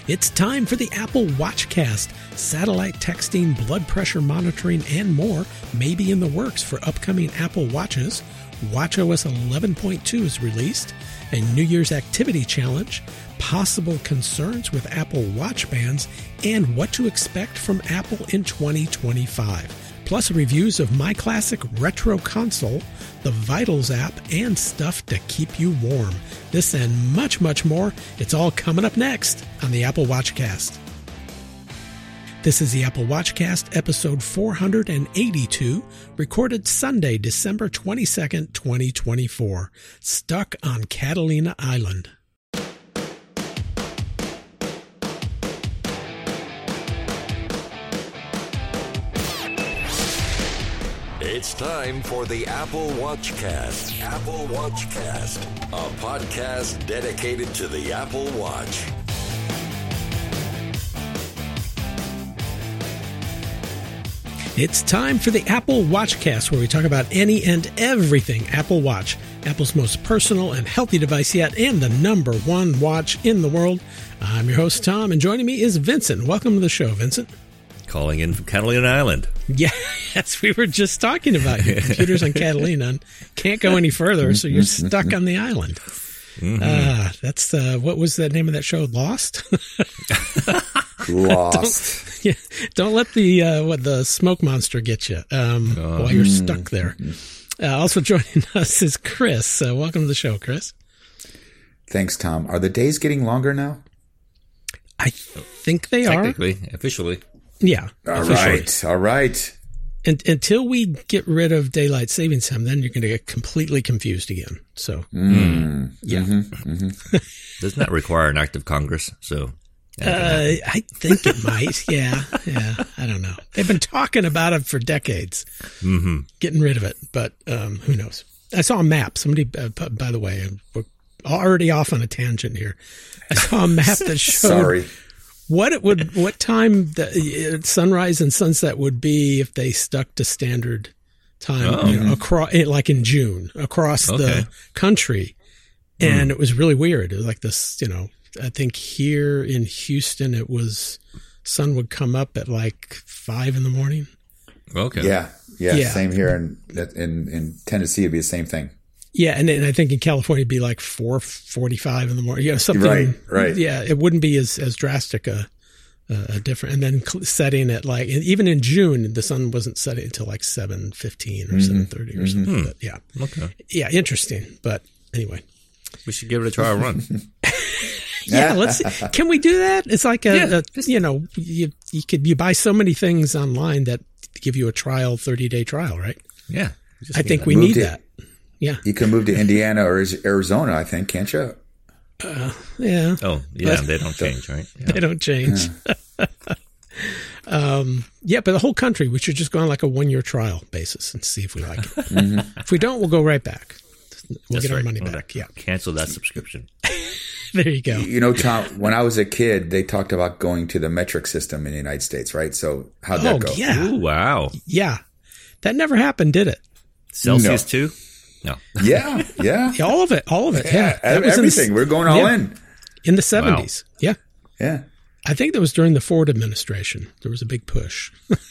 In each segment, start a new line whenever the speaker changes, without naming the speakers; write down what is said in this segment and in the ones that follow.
It's time for the Apple Watchcast. Satellite texting, blood pressure monitoring, and more may be in the works for upcoming Apple Watches. watchOS 11.2 is released, a New Year's activity challenge, possible concerns with Apple Watch bands, and what to expect from Apple in 2025. Plus reviews of My Classic Retro Console, the Vitals app, and stuff to keep you warm. This and much, much more, it's all coming up next on the Apple Watchcast. This is the Apple Watchcast, episode 482, recorded Sunday, December 22nd, 2024. Stuck on Catalina Island.
It's time for the Apple Watchcast. Apple Watchcast, a podcast dedicated to the Apple Watch.
It's time for the Apple Watchcast, where we talk about any and everything Apple Watch, Apple's most personal and healthy device yet, and the number one watch in the world. I'm your host, Tom, and joining me is Vincent. Welcome to the show, Vincent.
Calling in from Catalina Island.
Yeah, yes, we were just talking about your computer's on Catalina and can't go any further, so you're stuck on the island.
Mm-hmm.
That's what was the name of that show? Lost?
Lost.
Don't let the smoke monster get you while you're stuck there. Also joining us is Chris. Welcome to the show, Chris.
Thanks, Tom. Are the days getting longer now?
I think they are.
Technically, officially.
Yeah.
All right.
And until we get rid of daylight savings time, then you're going to get completely confused again. So, yeah.
Doesn't that require an act of Congress? So,
I think it might. Yeah. I don't know. They've been talking about it for decades, getting rid of it. But who knows? I saw a map. Somebody, by the way, we're already off on a tangent here. I saw a map that showed what time the sunrise and sunset would be if they stuck to standard time across, like in June, across the country. And it was really weird. It was like this, I think here in Houston, it was sun would come up at like 5 a.m.
Okay.
Yeah. Same here in Tennessee. It'd be the same thing.
Yeah, and I think in California it'd be like 4:45 in the morning. Something. Right. Yeah, it wouldn't be as drastic a different. And then setting at like, even in June, the sun wasn't setting until like 7:15 or 7:30 or something. But yeah.
Okay.
Yeah, interesting. But anyway,
we should give it a trial run.
Yeah, let's see. Can we do that? It's like you buy so many things online that give you a trial 30-day trial, right?
Yeah.
I think we need that. Yeah.
You can move to Indiana or Arizona, I think, can't you?
Yeah.
Oh, yeah. They don't change, right? Yeah.
They don't change. But the whole country, we should just go on like a 1-year trial basis and see if we like it. If we don't, we'll go right back. We'll get our money back. Yeah.
Cancel that subscription.
There you go.
Tom, when I was a kid, they talked about going to the metric system in the United States, right? So how'd that go?
Yeah.
Ooh, wow.
Yeah. That never happened, did it?
Celsius too? No.
Yeah.
All of it.
Yeah, everything. We're going all in.
In the 70s. Wow.
Yeah.
I think that was during the Ford administration. There was a big push.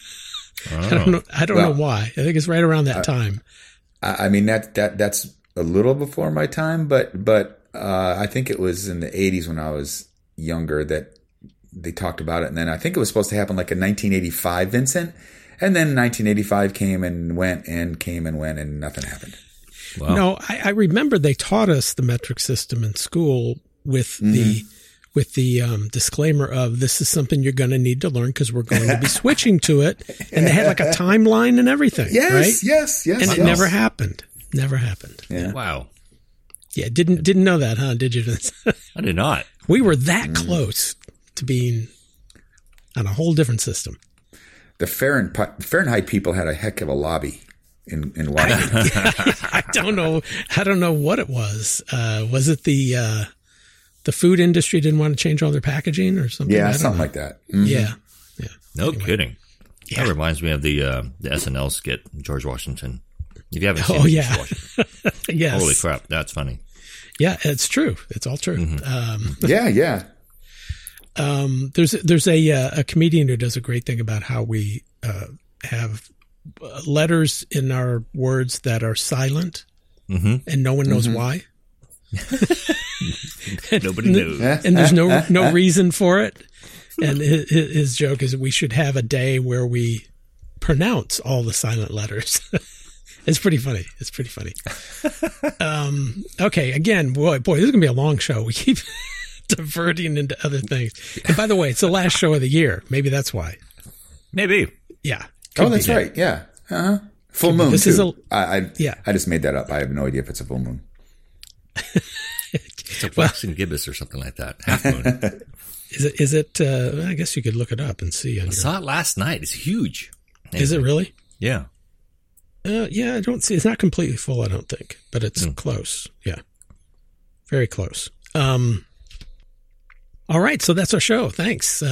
I don't know why. I think it's right around that time.
I mean, that's a little before my time, but I think it was in the 80s when I was younger that they talked about it. And then I think it was supposed to happen like in 1985, Vincent. And then 1985 came and went and came and went and nothing happened.
Wow.
No, I remember they taught us the metric system in school with the disclaimer of this is something you're going to need to learn because we're going to be switching to it. And they had like a timeline and everything, right?
Yes.
And it never happened. Never happened.
Yeah.
Wow.
Yeah, didn't know that, huh? Did you?
I did not.
We were that close to being on a whole different system.
The Fahrenheit people had a heck of a lobby in Washington.
I don't know what it was. Was it the food industry didn't want to change all their packaging or something?
Yeah, something like that. Mm-hmm.
Yeah.
No kidding. Yeah. That reminds me of the SNL skit, George Washington. If you haven't seen it,
yeah.
George Washington.
Yes.
Holy crap, that's funny.
Yeah, it's true. It's all true.
Mm-hmm.
Yeah.
There's a comedian who does a great thing about how we have letters in our words that are silent, and no one knows why.
Nobody knows,
and there's no reason for it. And his joke is that we should have a day where we pronounce all the silent letters. It's pretty funny. Okay, again, boy, this is gonna be a long show. We keep diverting into other things. And by the way, it's the last show of the year. Maybe that's why.
Maybe.
Yeah.
Oh, that's right. Yeah. Full moon.
This
too.
is
I just made that up. I have no idea if it's a full moon.
It's a waxing gibbous or something like that. Half moon.
Is it? I guess you could look it up and see.
I saw it last night. It's huge. Anyway.
Is it really?
Yeah.
Yeah, I don't see. It's not completely full, I don't think, but it's close. Yeah, very close. All right, so that's our show. Thanks.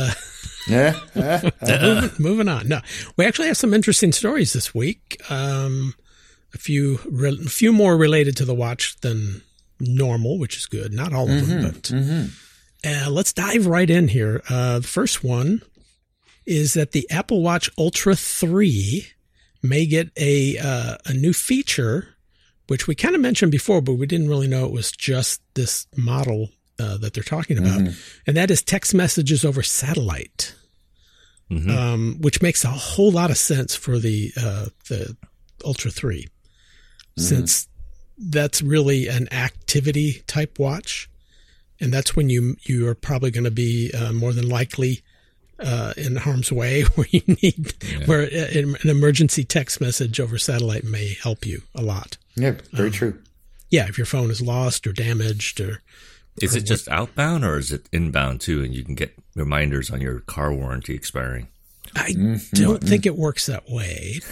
Moving on. No, we actually have some interesting stories this week. A few more related to the watch than normal, which is good. Not all of them, but let's dive right in here. The first one is that the Apple Watch Ultra 3 may get a new feature, which we kind of mentioned before, but we didn't really know it was just this model that they're talking about. And that is text messages over satellite, which makes a whole lot of sense for the Ultra 3, since that's really an activity type watch. And that's when you are probably going to be more than likely in harm's way, where you need where an emergency text message over satellite may help you a lot.
Yeah, very true.
Yeah, if your phone is lost or damaged, or
is it just outbound or is it inbound too? And you can get reminders on your car warranty expiring.
I don't think it works that way.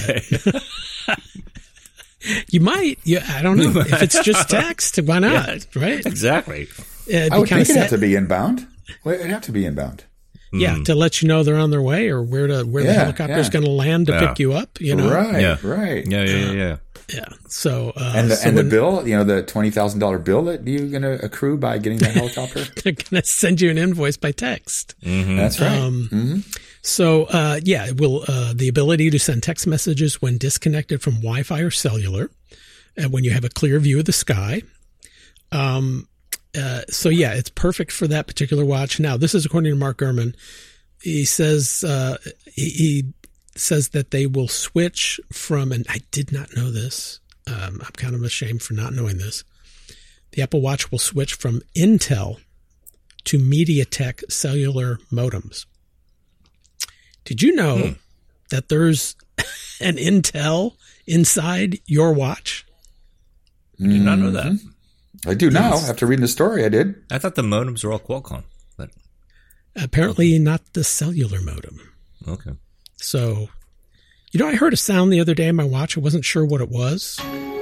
You might. I don't know. If it's just text, why not? Yeah, right?
Exactly.
I would think it'd have to be inbound. It'd have to be inbound.
Yeah, to let you know they're on their way, or where the helicopter's going to land to pick you up. You know,
right.
Yeah.
So
the bill, the $20,000 bill that you're going to accrue by getting the helicopter,
they're going to send you an invoice by text.
That's right.
So it will the ability to send text messages when disconnected from Wi-Fi or cellular, and when you have a clear view of the sky. It's perfect for that particular watch. Now, this is according to Mark Gurman. He says he says that they will switch from, and I did not know this. I'm kind of ashamed for not knowing this. The Apple Watch will switch from Intel to MediaTek cellular modems. Did you know that there's an Intel inside your watch?
I did not know that.
I do now. After reading the story, I did.
I thought the modems were all Qualcomm, but
apparently not the cellular modem.
Okay.
So, I heard a sound the other day in my watch. I wasn't sure what it was.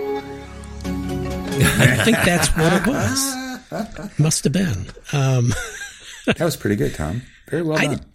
I think that's what it was. Must have been.
That was pretty good, Tom. Very well done.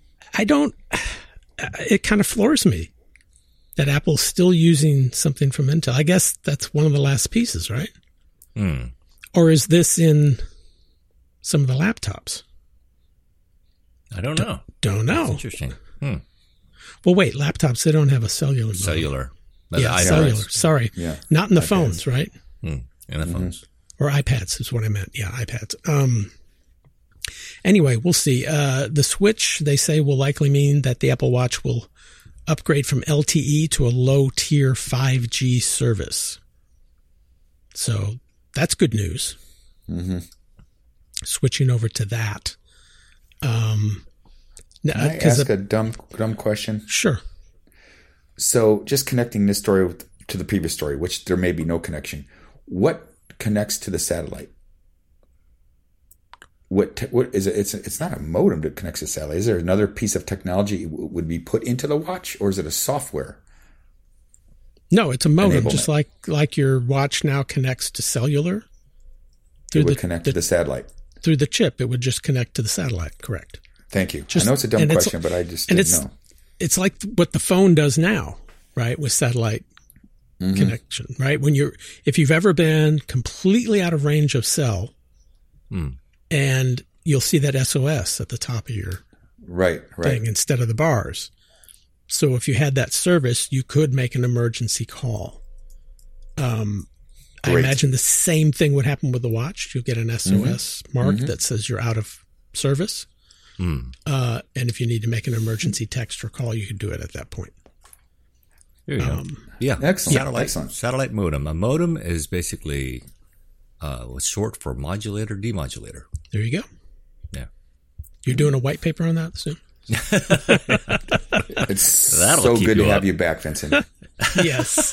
It kind of floors me that Apple's still using something from Intel. I guess that's one of the last pieces, right? Or is this in some of the laptops?
I don't know.
Don't know.
That's interesting.
Well, wait, laptops, they don't have a cellular mode.
Cellular.
Cellular. Sorry. Yeah. Not in the phones, right?
In the phones.
Or iPads is what I meant. Yeah, iPads. Anyway, we'll see. The switch, they say, will likely mean that the Apple Watch will upgrade from LTE to a low-tier 5G service. So that's good news. Switching over to that.
Can I ask a dumb question?
Sure.
So just connecting this story to the previous story, which there may be no connection. What connects to the satellite? What is it? It's not a modem that connects to the satellite. Is there another piece of technology would be put into the watch, or is it a software?
No, it's a modem, just like your watch now connects to cellular.
It would connect to the satellite.
Through the chip, it would just connect to the satellite, correct.
Thank you. I know it's a dumb question, but I just didn't know.
It's like what the phone does now, right, with satellite connection, right? If you've ever been completely out of range of cell and you'll see that SOS at the top of your
Right.
thing instead of the bars. So if you had that service, you could make an emergency call. I imagine the same thing would happen with the watch. You'll get an SOS mark that says you're out of service. And if you need to make an emergency text or call, you can do it at that point.
There you go. Yeah.
Excellent.
Satellite modem. A modem is basically what's short for modulator, demodulator.
There you go.
Yeah.
You're doing a white paper on that soon?
It's so good to have you back, Vincent.
Yes.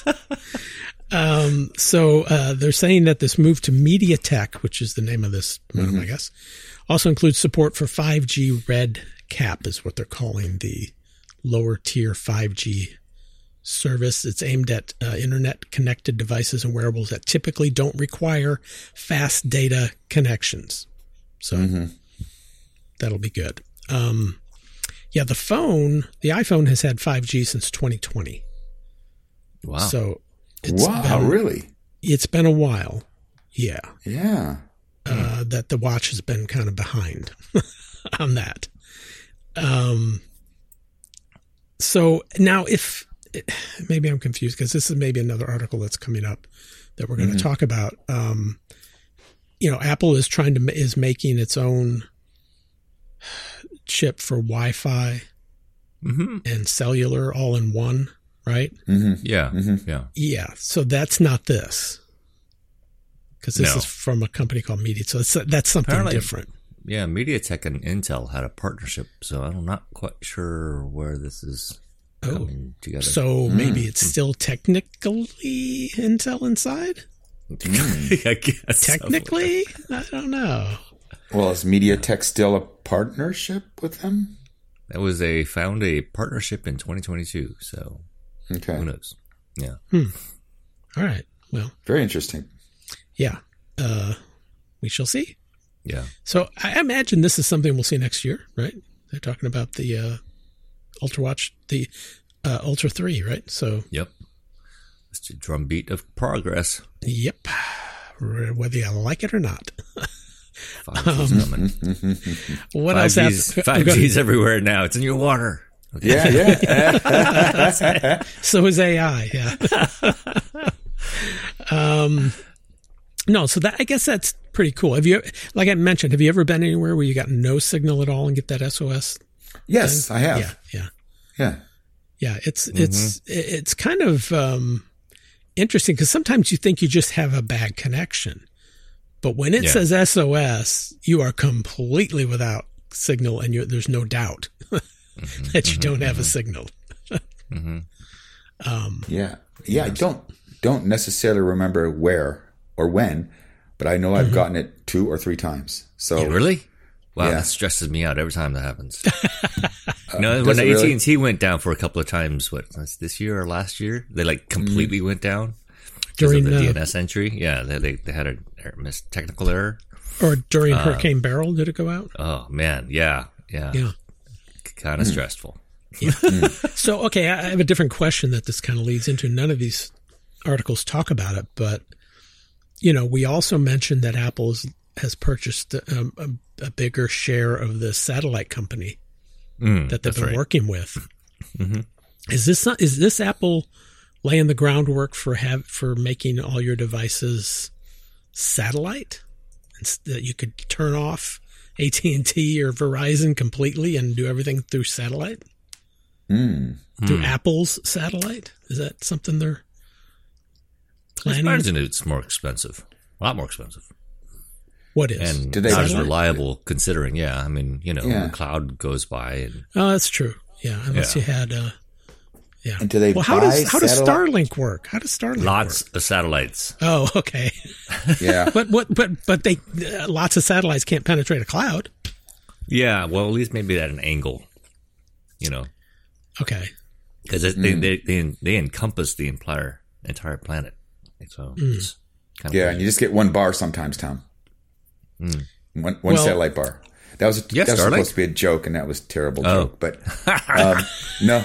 So they're saying that this move to MediaTek, which is the name of this modem, I guess, also includes support for 5G Red Cap, is what they're calling the lower tier 5G service. It's aimed at internet connected devices and wearables that typically don't require fast data connections. So that'll be good. Yeah, the iPhone has had 5G since 2020.
Wow.
So
really?
It's been a while. Yeah.
Yeah.
That the watch has been kind of behind on that. So now maybe I'm confused because this is maybe another article that's coming up that we're going to talk about. Apple is making its own chip for Wi-Fi and cellular all in one, right?
Yeah.
Yeah. So that's not this. Because this is from a company called Media. So that's something apparently different.
Yeah, MediaTek and Intel had a partnership. So I'm not quite sure where this is coming together.
So maybe it's still technically Intel inside?
I guess.
Technically? I don't know.
Well, is MediaTek still a partnership with them?
That was found a partnership in 2022. So who knows? Yeah.
All right. Well,
very interesting.
Yeah. We shall see.
Yeah.
So I imagine this is something we'll see next year, right? They're talking about the Ultra Watch, the Ultra 3, right? So.
Yep. It's a drumbeat of progress.
Yep. Whether you like it or not.
5G's coming.
What
5G's,
else?
5G's everywhere now. It's in your water.
Okay. Yeah.
So is AI. Yeah. No, so I guess that's pretty cool. Like I mentioned, have you ever been anywhere where you got no signal at all and get that SOS?
Yes,
thing?
I have.
Yeah. It's kind of interesting because sometimes you think you just have a bad connection, but when it says SOS, you are completely without signal, and there's no doubt that you don't have a signal.
I don't necessarily remember where or when, but I know I've gotten it 2 or 3 times. So
really? Wow, that stresses me out every time that happens. When
really?
AT&T went down for a couple of times, this year or last year, they completely went down during the DNS entry. Yeah, they had a technical error.
Or during Hurricane Beryl, did it go out?
Oh man, yeah. Kind of stressful.
Yeah. So, okay, I have a different question that this kind of leads into. None of these articles talk about it, but we also mentioned that Apple has purchased a bigger share of the satellite company that they've been working with. Is this Apple laying the groundwork for making all your devices satellite, that you could turn off AT&T or Verizon completely and do everything through satellite? Through Apple's satellite? Is that something they're planning?
I imagine it's more expensive. A lot more expensive.
What is?
And not as reliable considering, the cloud goes by. And,
that's true. Yeah, unless you had...
And do they
how does Starlink work? How does Starlink
lots
work?
of satellites.
Oh, okay.
Yeah.
but they lots of satellites can't penetrate a cloud.
Yeah, well, at least maybe at an angle,
Okay.
Because they encompass the entire planet. So it's kind of
and you just get one bar sometimes, Tom. One satellite bar. That was supposed to be a joke, and that was a terrible joke. But no.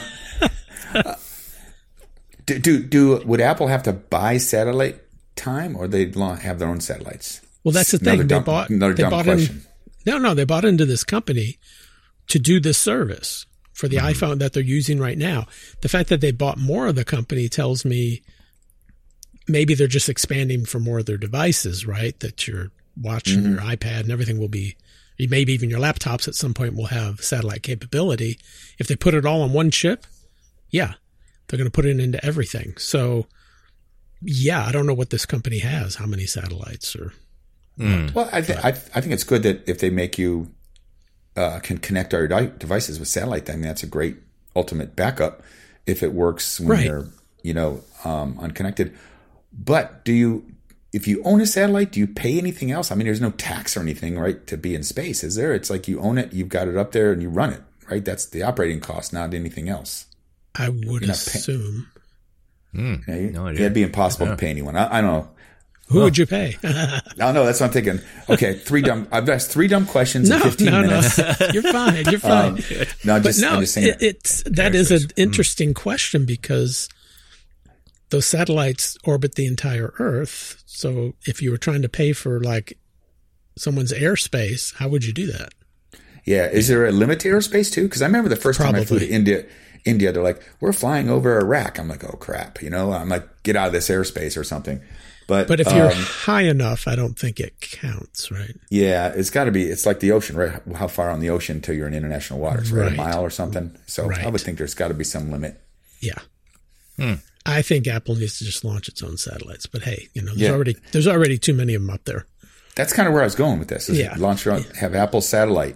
Would Apple have to buy satellite time, or they'd have their own satellites?
Well, that's the thing. They bought No, they bought into this company to do this service for the iPhone that they're using right now. The fact that they bought more of the company tells me maybe they're just expanding for more of their devices, right? That your watch and your iPad and everything will be, maybe even your laptops at some point will have satellite capability. If they put it all on one chip, yeah, they're going to put it into everything. So, yeah, I don't know what this company has, how many satellites or.
Well, I think it's good that if they make you can connect our devices with satellite, then that's a great ultimate backup if it works when they're unconnected. But if you own a satellite, do you pay anything else? I mean, there's no tax or anything, right, to be in space, is there? It's like you own it, you've got it up there, and you run it, right? That's the operating cost, not anything else.
I would assume.
No idea.
It'd be impossible to pay anyone. I don't know.
Who would you pay?
No, that's what I'm thinking. Okay, I've asked 3 dumb questions in 15 minutes.
No. You're fine. You're fine.
I'm just saying.
That is an interesting question because those satellites orbit the entire Earth. So if you were trying to pay for like someone's airspace, how would you do that?
Yeah. Is there a limit to airspace too? Because I remember the first time I flew to India, they're like, we're flying over Iraq. I'm like, oh crap. I'm like, get out of this airspace or something. But if you're high enough, I don't think it counts, right? Yeah, it's got to be. It's like the ocean, right? How far on the ocean till you're in international waters, right? A mile or something. So I would think there's got to be some limit.
Yeah. I think Apple needs to just launch its own satellites. But hey, there's already too many of them up there. That's kind of where I was going with this. Launch your own, have Apple satellite,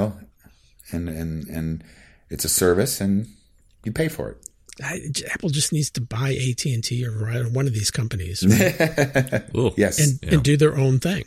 and it's a service and you pay for it. Apple just needs to buy AT&T or Verizon, one of these companies, right? Yes, and do their own thing.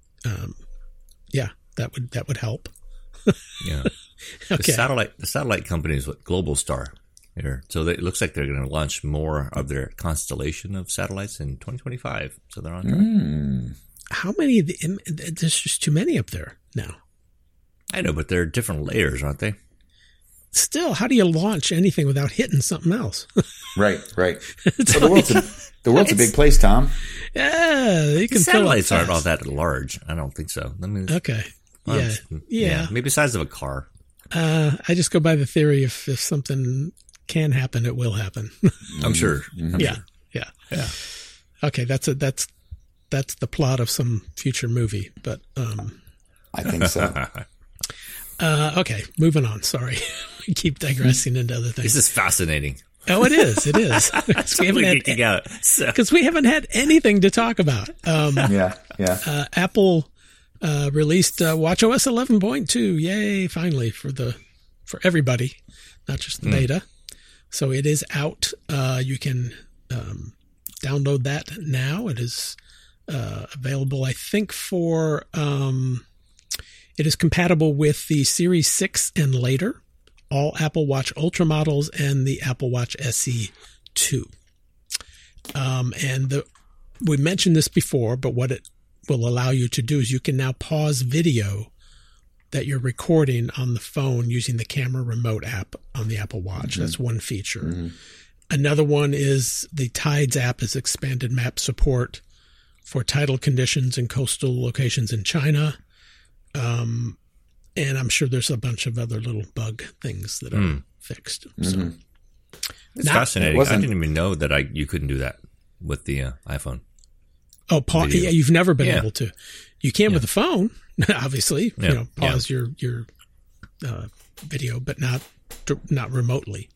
That would help.
Yeah. Okay. The satellite company is what Globalstar here, so it looks like they're going to launch more of their constellation of satellites in 2025. So they're on track.
How many? There's just too many up there now.
I know, but they're different layers, aren't they?
Still, how do you launch anything without hitting something else? Right.
So the world's a big place, Tom.
Yeah, you can.
Satellites aren't all that large. I don't think so.
Okay. Yeah.
Maybe the size of a car.
I just go by the theory if something can happen, it will happen.
I'm sure.
Yeah. Okay, that's the plot of some future movie, but
I think so.
Okay, moving on. Sorry. We keep digressing into other things.
This is fascinating.
Oh, it is. Because we haven't had anything to talk about. Apple released WatchOS 11.2. Yay, finally, for everybody, not just the beta. So it is out. You can download that now. It is available, I think, for... it is compatible with the Series 6 and later, all Apple Watch Ultra models, and the Apple Watch SE 2. We mentioned this before, but what it will allow you to do is you can now pause video that you're recording on the phone using the camera remote app on the Apple Watch. That's one feature. Another one is the Tides app has expanded map support for tidal conditions in coastal locations in China. And I'm sure there's a bunch of other little bug things that are fixed. So.
It's fascinating. I didn't even know that you couldn't do that with the iPhone.
Oh, yeah, you've never been able to. You can with the phone, obviously. Pause your video, but not remotely.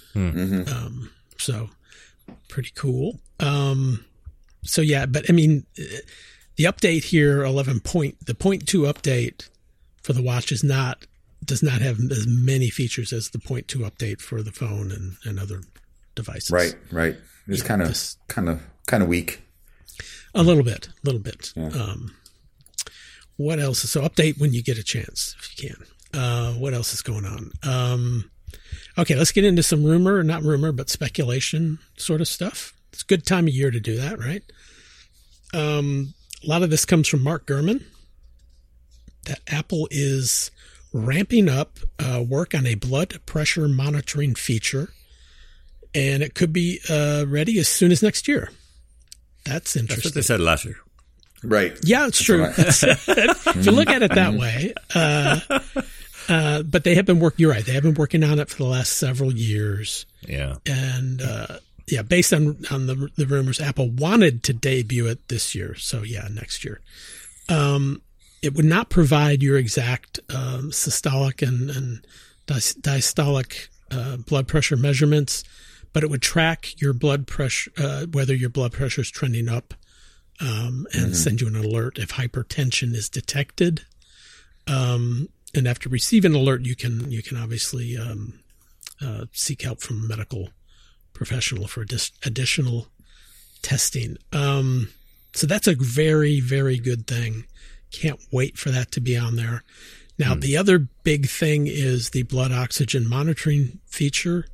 So pretty cool. But I mean, the update here, the 0.2 update for the watch does not have as many features as the 0.2 update for the phone and other devices. Right. It's kind of weak. A little bit. Yeah. What else? So update when you get a chance, if you can. What else is going on? Okay, let's get into some not speculation sort of stuff. It's a good time of year to do that, right? A lot of this comes from Mark Gurman, that Apple is ramping up work on a blood pressure monitoring feature, and it could be ready as soon as next year. That's interesting.
That's what they said last year.
Right.
Yeah, it's true. If you look at it that way. But they have been you're right. They have been working on it for the last several years.
Yeah.
And, based on the rumors, Apple wanted to debut it this year. So yeah, next year. It would not provide your exact, systolic and diastolic, blood pressure measurements, but it would track your blood pressure, whether your blood pressure is trending up, and send you an alert if hypertension is detected. And after receiving an alert, you can obviously seek help from a medical professional for additional testing. So that's a very, very good thing. Can't wait for that to be on there. Now, the other big thing is the blood oxygen monitoring feature.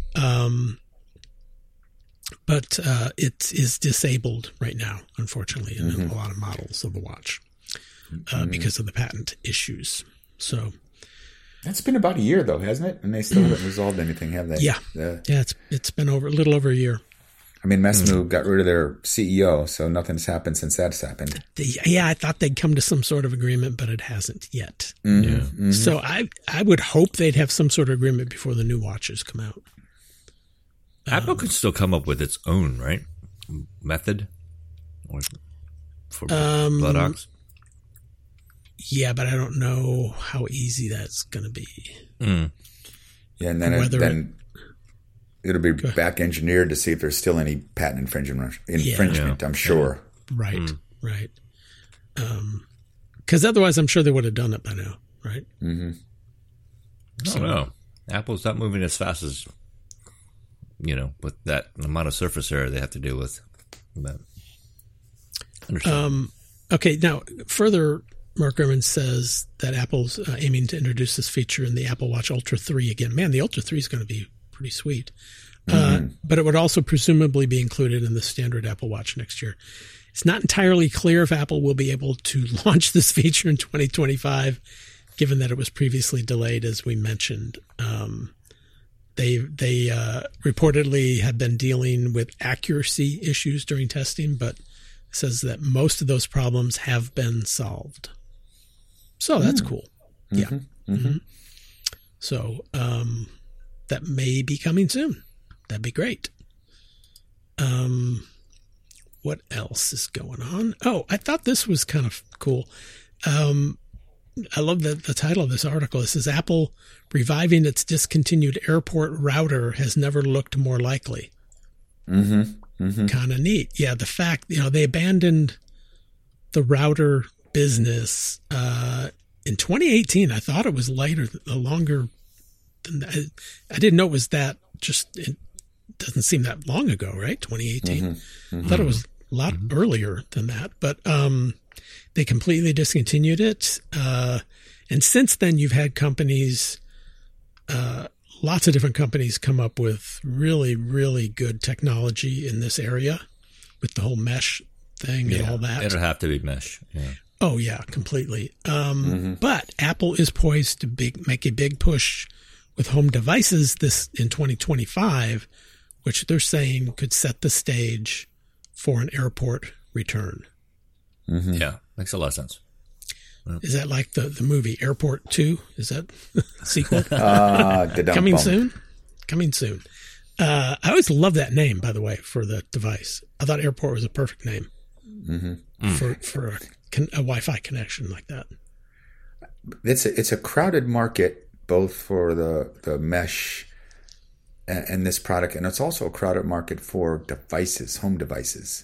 But it is disabled right now, unfortunately, in a lot of models of the watch because of the patent issues. So
that's been about a year, though, hasn't it? And they still haven't resolved anything, have they?
Yeah, it's been a little over a year.
I mean, Masimo got rid of their CEO, so nothing's happened since that's happened.
I thought they'd come to some sort of agreement, but it hasn't yet. So I would hope they'd have some sort of agreement before the new watches come out.
Apple could still come up with its own, right, method for blood ox.
Yeah, but I don't know how easy that's going to be.
Yeah, and then it'll be back engineered to see if there's still any patent infringement. I'm sure.
Right. Because otherwise, I'm sure they would have done it by now, right?
I don't know. Apple's not moving as fast as, with that amount of surface area they have to deal with. But
okay, now further, Mark Gurman says that Apple's aiming to introduce this feature in the Apple Watch Ultra 3 again. Man, the Ultra 3 is going to be pretty sweet. But it would also presumably be included in the standard Apple Watch next year. It's not entirely clear if Apple will be able to launch this feature in 2025, given that it was previously delayed, as we mentioned. They reportedly have been dealing with accuracy issues during testing, but says that most of those problems have been solved. So that's cool. Yeah. So that may be coming soon. That'd be great. What else is going on? Oh, I thought this was kind of cool. I love the title of this article. It says, Apple reviving its discontinued airport router has never looked more likely. Kind of neat. Yeah, the fact, they abandoned the router business in 2018. I thought it was longer than that. I didn't know it was that it doesn't seem that long ago, right? 2018. I thought it was a lot earlier than that, but they completely discontinued it. And since then, you've had companies, lots of different companies come up with really, really good technology in this area with the whole mesh thing and all that.
It'll have to be mesh. Yeah.
Oh, yeah, completely. But Apple is poised to make a big push with home devices in 2025, which they're saying could set the stage for an airport return.
Yeah, makes a lot of sense.
Is that like the movie Airport 2? Is that the sequel? Coming soon? Coming soon. I always love that name, by the way, for the device. I thought Airport was a perfect name for a Wi-Fi connection like that.
It's a crowded market, both for the mesh and this product, and it's also a crowded market for devices, home devices.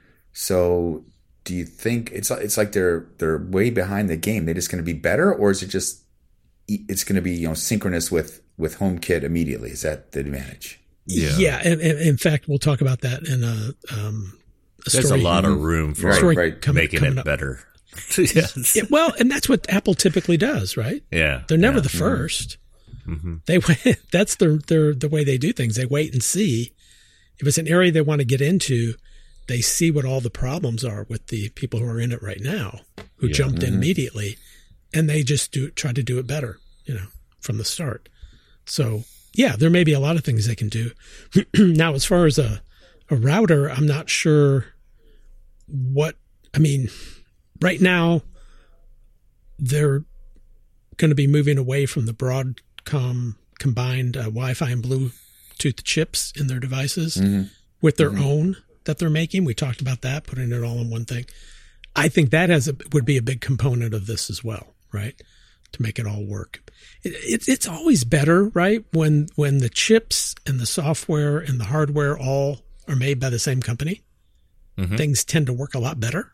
So do you think it's like they're way behind the game? They're just going to be better, or is it just it's going to be synchronous with HomeKit immediately? Is that the advantage?
Yeah, and in fact, we'll talk about that in a
story. There's a lot of room for making it better.
Yes. Yeah, well, and that's what Apple typically does, right?
Yeah,
they're never the first. They that's the way they do things. They wait and see if it's an area they want to get into. They see what all the problems are with the people who are in it right now, who jumped in immediately, and they just try to do it better, from the start. So yeah, there may be a lot of things they can do. Now, as far as a router, I'm not sure right now, they're going to be moving away from the Broadcom combined Wi-Fi and Bluetooth chips in their devices with their own that they're making. We talked about that, putting it all in one thing. I think that would be a big component of this as well, right? To make it all work. It's always better, right? When the chips and the software and the hardware all are made by the same company, things tend to work a lot better.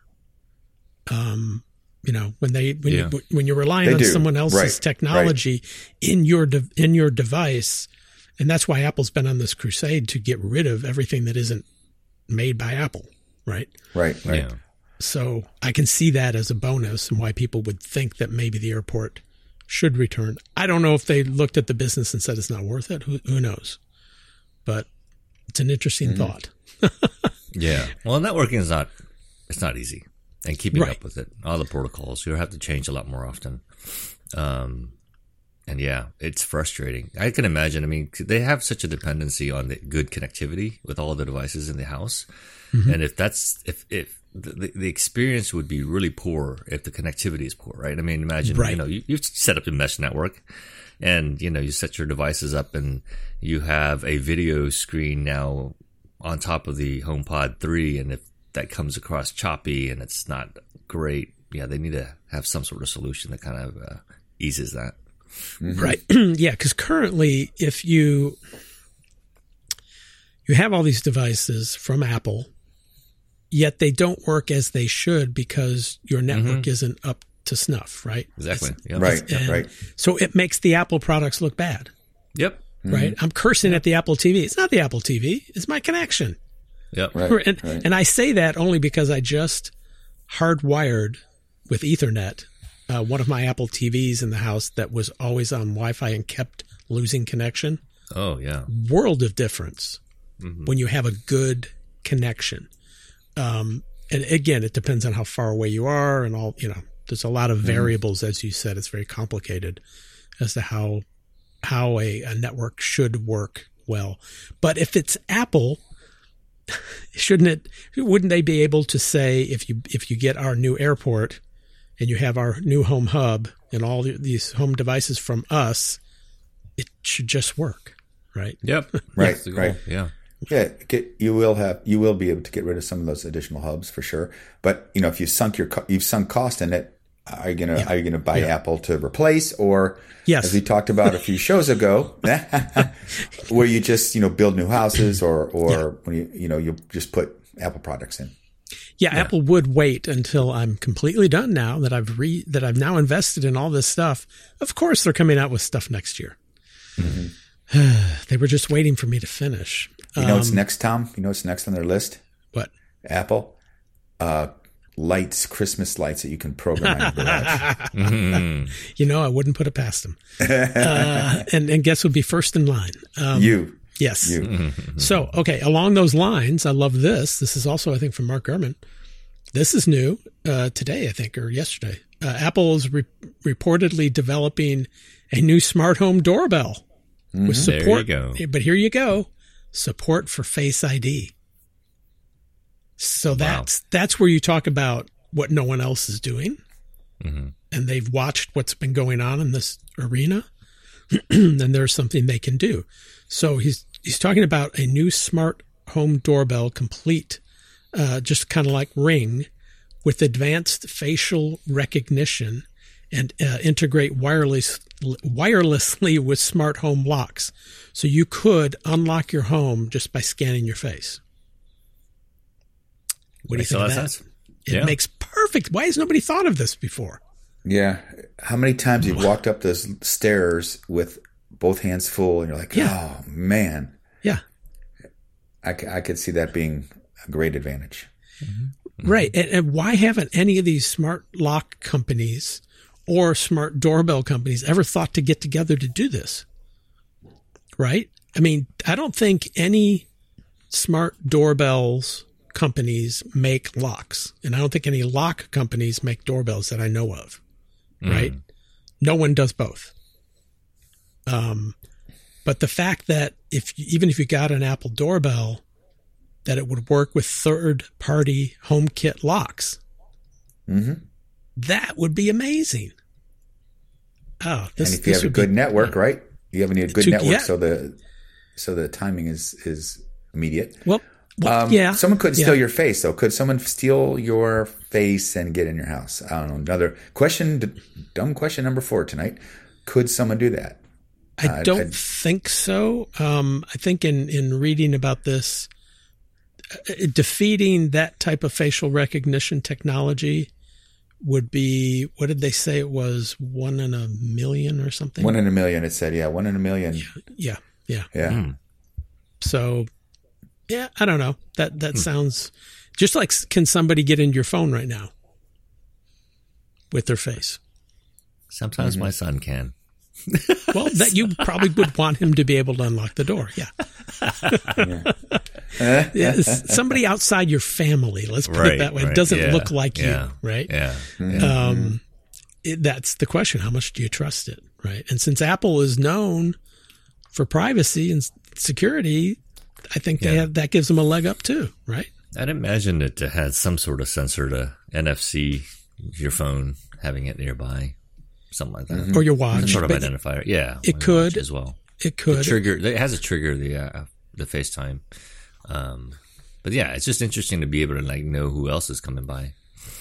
When you're relying on someone else's technology in your device, and that's why Apple's been on this crusade to get rid of everything that isn't made by Apple, right?
Right.
Yeah.
So I can see that as a bonus and why people would think that maybe the airport should return. I don't know if they looked at the business and said it's not worth it. Who knows? But it's an interesting thought.
Yeah. Well, networking is not easy. And keeping up with it, all the protocols, you'll have to change a lot more often. And yeah, it's frustrating. I can imagine. I mean, they have such a dependency on the good connectivity with all the devices in the house. And if the experience would be really poor if the connectivity is poor, right? I mean, imagine, you set up a mesh network and, you set your devices up and you have a video screen now on top of the HomePod 3. And if that comes across choppy and it's not great, they need to have some sort of solution that kind of eases that.
Right. Yeah. Because currently, if you have all these devices from Apple, yet they don't work as they should because your network isn't up to snuff, right?
Exactly.
Right.
So it makes the Apple products look bad.
Yep.
Right. I'm cursing at the Apple TV. It's not the Apple TV. It's my connection.
Yep.
Right.
And I say that only because I just hardwired with Ethernet one of my Apple TVs in the house that was always on Wi-Fi and kept losing connection.
Oh, yeah.
World of difference when you have a good connection. And again, it depends on how far away you are and all, there's a lot of variables, as you said. It's very complicated as to how a network should work well. But if it's Apple, wouldn't they be able to say, if you get our new airport and you have our new home hub and all these home devices from us, it should just work, right?
Yep.
Right.
Yeah.
Yeah, you will be able to get rid of some of those additional hubs for sure. But if you've sunk cost in it, are you gonna buy Apple to replace, or as we talked about a few shows ago, where you just build new houses, or when you just put Apple products in?
Yeah, Apple would wait until I'm completely done now that I've now invested in all this stuff. Of course, they're coming out with stuff next year. They were just waiting for me to finish.
What's next, Tom? You know what's next on their list?
What?
Apple. Lights, Christmas lights that you can program on your garage.
I wouldn't put it past them. And guess would be first in line?
You.
Yes.
You.
So, okay, along those lines, I love this. This is also, I think, from Mark Gurman. This is new today, I think, or yesterday. Apple is reportedly developing a new smart home doorbell with support.
There you go.
But here you go. Support for Face ID. So that's where you talk about what no one else is doing. And they've watched what's been going on in this arena. And there's something they can do. So he's talking about a new smart home doorbell complete, just kind of like Ring, with advanced facial recognition and integrate wirelessly with smart home locks. So you could unlock your home just by scanning your face. What do you think of that? It makes perfect. Why has nobody thought of this before?
Yeah. How many times you've walked up those stairs with both hands full and you're like, oh, man.
Yeah.
I could see that being a great advantage.
Right. And why haven't any of these smart lock companies or smart doorbell companies ever thought to get together to do this? Right? I mean, I don't think any smart doorbells companies make locks, and I don't think any lock companies make doorbells that I know of. Right? No one does both. But the fact that even if you got an Apple doorbell, that it would work with third-party HomeKit locks, That would be amazing. Oh,
and if you have a good network, right? You have a good network, so the timing is immediate.
Well, yeah.
Someone could steal your face, though. Could someone steal your face and get in your house? I don't know. Another question, dumb question number 4 tonight. Could someone do that?
I don't think so. I think in reading about this, defeating that type of facial recognition technology would be, what did they say it was, 1 in a million or something?
1 in a million, it said. Yeah, 1 in a million.
Yeah.
So,
yeah, I don't know. That sounds just like, can somebody get into your phone right now with their face?
Sometimes my son can.
Well, that you probably would want him to be able to unlock the door. Yeah. Somebody outside your family, let's put it that way. It doesn't look like you, right?
Yeah.
That's the question. How much do you trust it, right? And since Apple is known for privacy and security, I think that gives them a leg up too, right?
I'd imagine it has some sort of sensor to NFC your phone, having it nearby. Something like that.
Or your watch.
Some sort of identifier. Yeah.
It could
as well.
It could.
It has a trigger, the FaceTime. But yeah, it's just interesting to be able to know who else is coming by.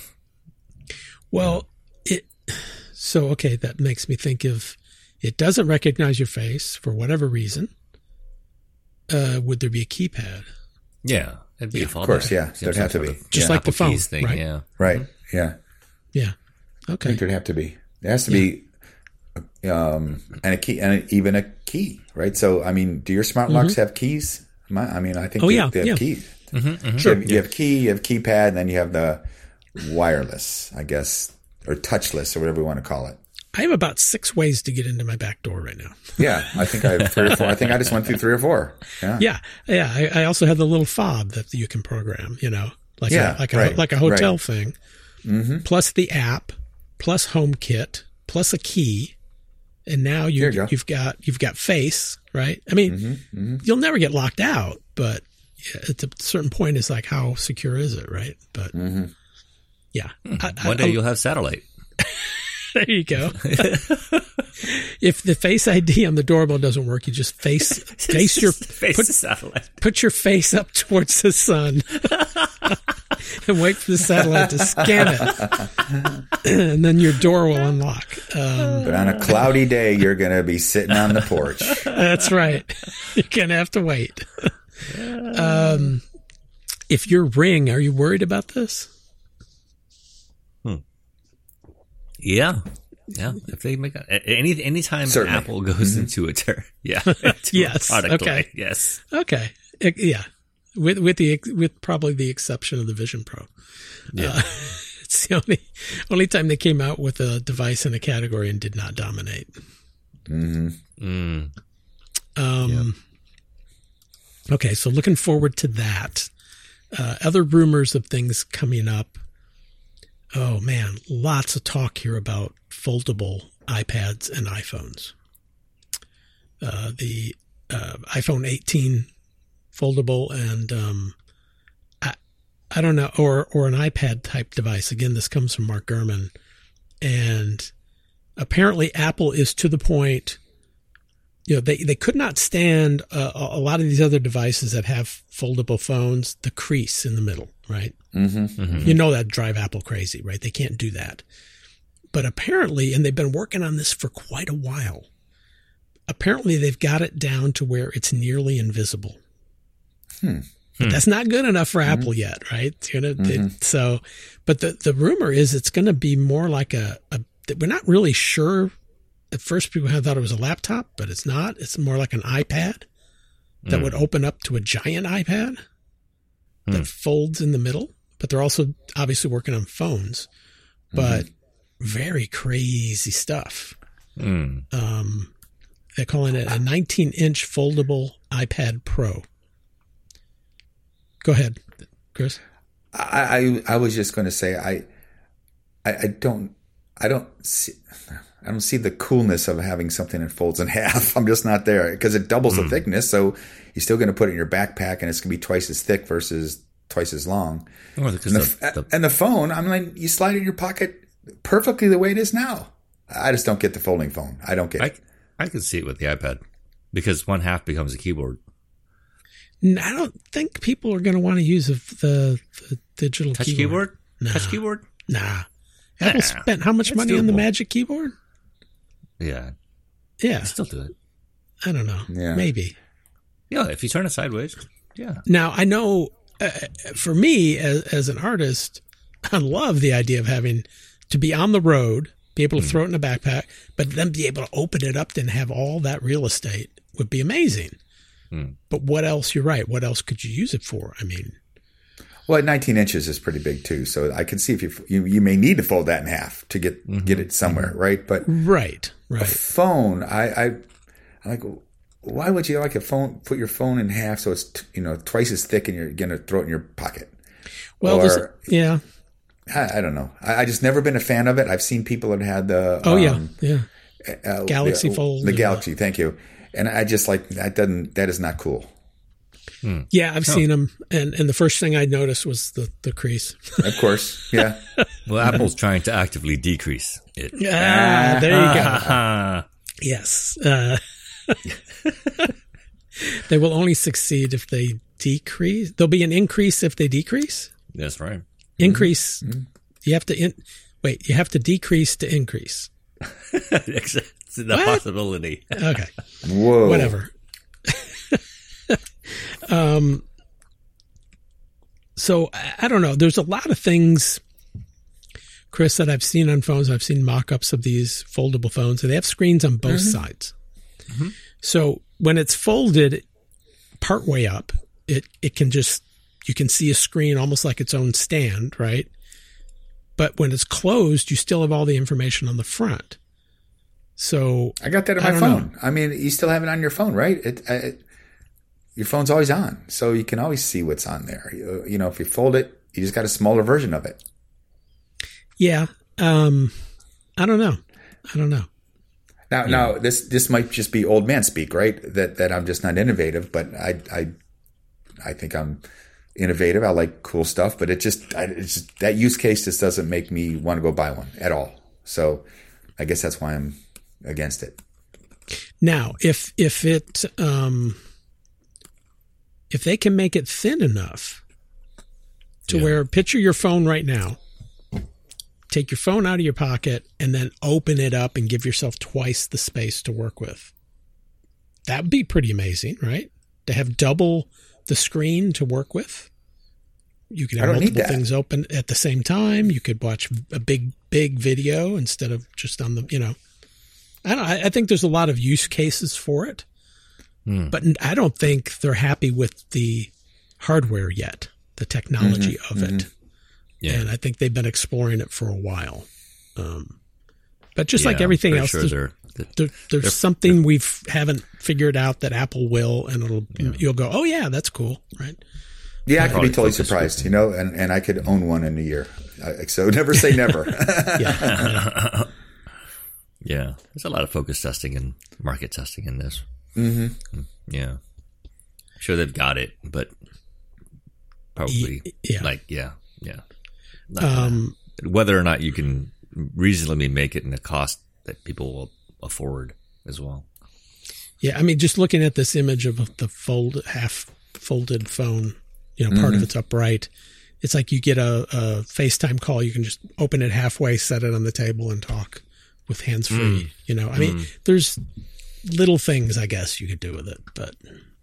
Well, that makes me think of, it doesn't recognize your face for whatever reason. Would there be a keypad?
Yeah. It'd be a fallback.
Of course, yeah. There'd have to be.
Just like the phone
thing,
right?
Yeah.
Right. Yeah.
Yeah. Okay.
I think there'd have to be. There has to be, and a key, and even a key, right? So, I mean, do your smart locks have keys? I think they have keys.
Sure.
You have key, you have keypad, and then you have the wireless, I guess, or touchless, or whatever you want to call it.
I have about 6 ways to get into my back door right now.
Yeah, I think I have 3 or 4. I think I just went through 3 or 4. Yeah.
I also have the little fob that you can program, like a hotel thing, plus the app, plus HomeKit, plus a key, and now you've got Face, right? I mean, you'll never get locked out, but at a certain point, it's like, how secure is it, right? But yeah,
one day you'll have satellite.
There you go. If the Face ID on the doorbell doesn't work, you just face your
satellite.
Put your face up towards the sun. And wait for the satellite to scan it, and then your door will unlock.
But on a cloudy day, you're going to be sitting on the porch.
That's right. You're going to have to wait. If your Ring, are you worried about this?
Yeah. If they make anytime
Certainly.
Apple goes into a
yes.
product
Okay.
line, yes.
Okay. Yeah. With probably the exception of the Vision Pro.
Yeah.
It's the only time they came out with a device in a category and did not dominate. Okay, so looking forward to that. Other rumors of things coming up. Oh man, lots of talk here about foldable iPads and iPhones. The iPhone 18 foldable and I don't know, or an iPad type device. Again, this comes from Mark Gurman, and apparently Apple is to the point. They could not stand a lot of these other devices that have foldable phones, the crease in the middle, right? That drive Apple crazy, right? They can't do that. But apparently, and they've been working on this for quite a while, apparently they've got it down to where it's nearly invisible. But that's not good enough for Apple yet, right? But the rumor is it's going to be more like we're not really sure. At first, people had thought it was a laptop, but it's not. It's more like an iPad that would open up to a giant iPad that folds in the middle. But they're also obviously working on phones. But very crazy stuff. They're calling it a 19-inch foldable iPad Pro. Go ahead, Chris.
I was just going to say I don't see the coolness of having something that folds in half. I'm just not there because it doubles the thickness. So you're still going to put it in your backpack, and it's going to be twice as thick versus twice as long.
Well,
and the phone, I'm like, you slide it in your pocket perfectly the way it is now. I just don't get the folding phone. I don't get it.
I can see it with the iPad because one half becomes a keyboard.
I don't think people are going to want to use the digital
touch keyboard.
Nah.
Touch keyboard?
Nah. Apple spent how much money on the Magic Keyboard?
Yeah.
Yeah.
I still do it.
I don't know. Yeah. Maybe.
Yeah, if you turn it sideways. Yeah.
Now, I know for me as an artist, I love the idea of having to be on the road, be able to throw it in a backpack, but then be able to open it up and have all that real estate would be amazing. But what else? You're right. What else could you use it for? I mean,
well, 19 inches is pretty big too. So I can see if you may need to fold that in half to get it somewhere, right? But
right.
A phone, I like. Why would you like a phone? Put your phone in half so it's twice as thick, and you're going to throw it in your pocket.
Well, yeah.
I don't know. I just never been a fan of it. I've seen people that had the
Galaxy Fold.
The Galaxy, thank you. And I just like that. That is not cool.
Yeah, I've seen them, and the first thing I noticed was the crease.
Of course, yeah.
Well, Apple's trying to actively decrease it.
There you go. Yes. They will only succeed if they decrease. There'll be an increase if they decrease.
That's right.
Increase. You have to You have to decrease to increase.
It's a possibility.
Okay.
Whoa.
Whatever. So I don't know. There's a lot of things, Chris, that I've seen on phones. I've seen mock-ups of these foldable phones, and they have screens on both sides. So when it's folded partway up, it can just, you can see a screen almost like its own stand, right? But when it's closed, you still have all the information on the front. So
I got that on my phone. I mean, you still have it on your phone, right? Your phone's always on, so you can always see what's on there. If you fold it, you just got a smaller version of it.
Yeah. I don't know.
Now this might just be old man speak, right? That I'm just not innovative, but I think I'm innovative. I like cool stuff, but it's just that use case just doesn't make me want to go buy one at all. So I guess that's why I'm against it.
Now, if they can make it thin enough to where, picture your phone right now, take your phone out of your pocket and then open it up and give yourself twice the space to work with. That would be pretty amazing, right? To have double the screen to work with. You could have multiple things open at the same time. You could watch a big video instead of just on the, I think there's a lot of use cases for it. But I don't think they're happy with the hardware yet, the technology of it. Yeah. And I think they've been exploring it for a while. But just like everything else, there's something we haven't figured out that Apple will, and you'll go, oh yeah, that's cool, right?
Yeah, I could be totally surprised, and I could own one in a year. So never say never.
Yeah, there's a lot of focus testing and market testing in this. Yeah, sure they've got it, but probably whether or not you can reasonably make it in a cost that people will afford as well.
Yeah, I mean, just looking at this image of the half folded phone, part of it's upright. It's like you get a FaceTime call. You can just open it halfway, set it on the table, and talk with hands free. I mean, there's little things I guess you could do with it, but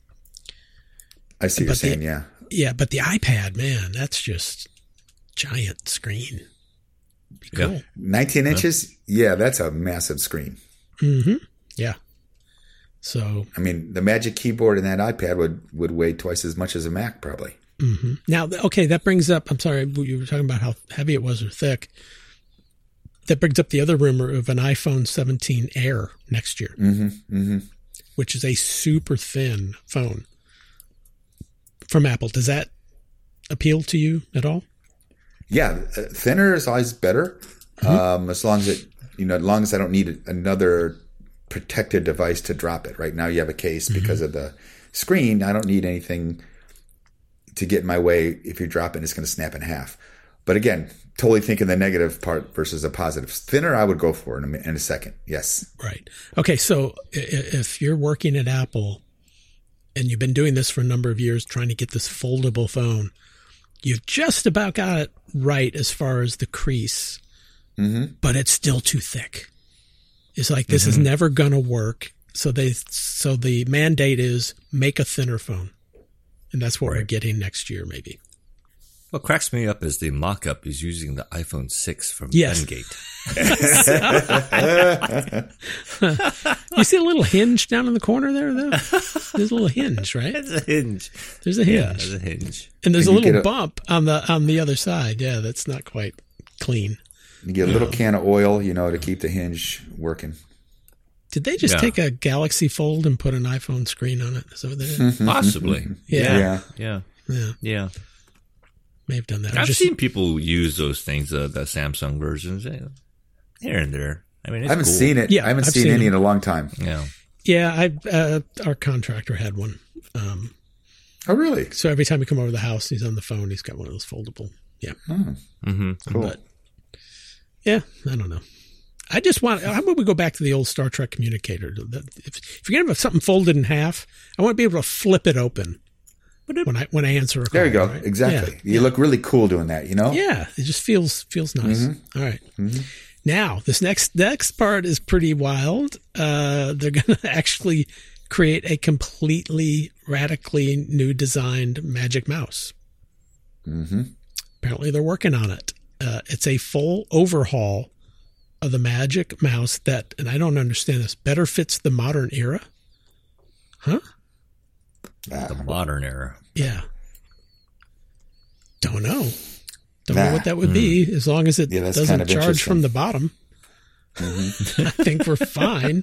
I see what you're saying.
Yeah, but the iPad, man, that's just giant screen. Be cool.
19 inches. Yeah, that's a massive screen.
Yeah. So
I mean, the Magic Keyboard and that iPad would weigh twice as much as a Mac, probably.
Now, okay, that brings up. I'm sorry, you were talking about how heavy it was or thick. That brings up the other rumor of an iPhone 17 Air next year, which is a super thin phone from Apple. Does that appeal to you at all?
Yeah, thinner is always better. As long as as long as I don't need another protected device to drop it. Right now, you have a case because of the screen. I don't need anything to get in my way. If you drop it, it's going to snap in half. But again, totally thinking the negative part versus a positive. Thinner, I would go for in a second. Yes.
Right. Okay. So if you're working at Apple and you've been doing this for a number of years, trying to get this foldable phone, you've just about got it right as far as the crease, but it's still too thick. It's like, this is never going to work. So the mandate is make a thinner phone. And that's what we're getting next year, maybe.
What cracks me up is the mock-up is using the iPhone 6 from
Yes.
Bengate.
You see a little hinge down in the corner there, though? There's a little hinge, right?
It's a hinge.
There's a hinge.
Yeah, there's a hinge.
And there's a little bump on the other side. Yeah, that's not quite clean.
You get a little can of oil, to keep the hinge working.
Did they just take a Galaxy Fold and put an iPhone screen on it? Is that what they did?
Possibly.
Yeah.
Yeah.
May have done that.
I've seen people use those things, the Samsung versions, here and there. I mean, it's
I haven't
cool.
seen it.
Yeah,
I haven't
I've
seen
seen
any
it.
in a long time.
Yeah.
Yeah, our contractor had one.
Oh, really?
So every time we come over to the house, he's on the phone. He's got one of those foldable. Yeah.
Cool.
But, yeah, I don't know. I just want, how about we go back to the old Star Trek communicator? If you're going to have something folded in half, I want to be able to flip it open when I answer a call.
There you go.
Right?
Exactly.
Yeah.
You look really cool doing that,
Yeah, it just feels nice. All right. Now, this next part is pretty wild. They're going to actually create a completely, radically new designed Magic Mouse. Apparently, they're working on it. It's a full overhaul of the Magic Mouse that, and I don't understand this, better fits the modern era. Huh?
The modern era.
Yeah. Don't know. Don't know what that would be, as long as it doesn't
kind of
charge from the bottom. I think we're fine.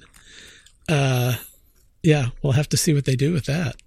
Yeah, we'll have to see what they do with that,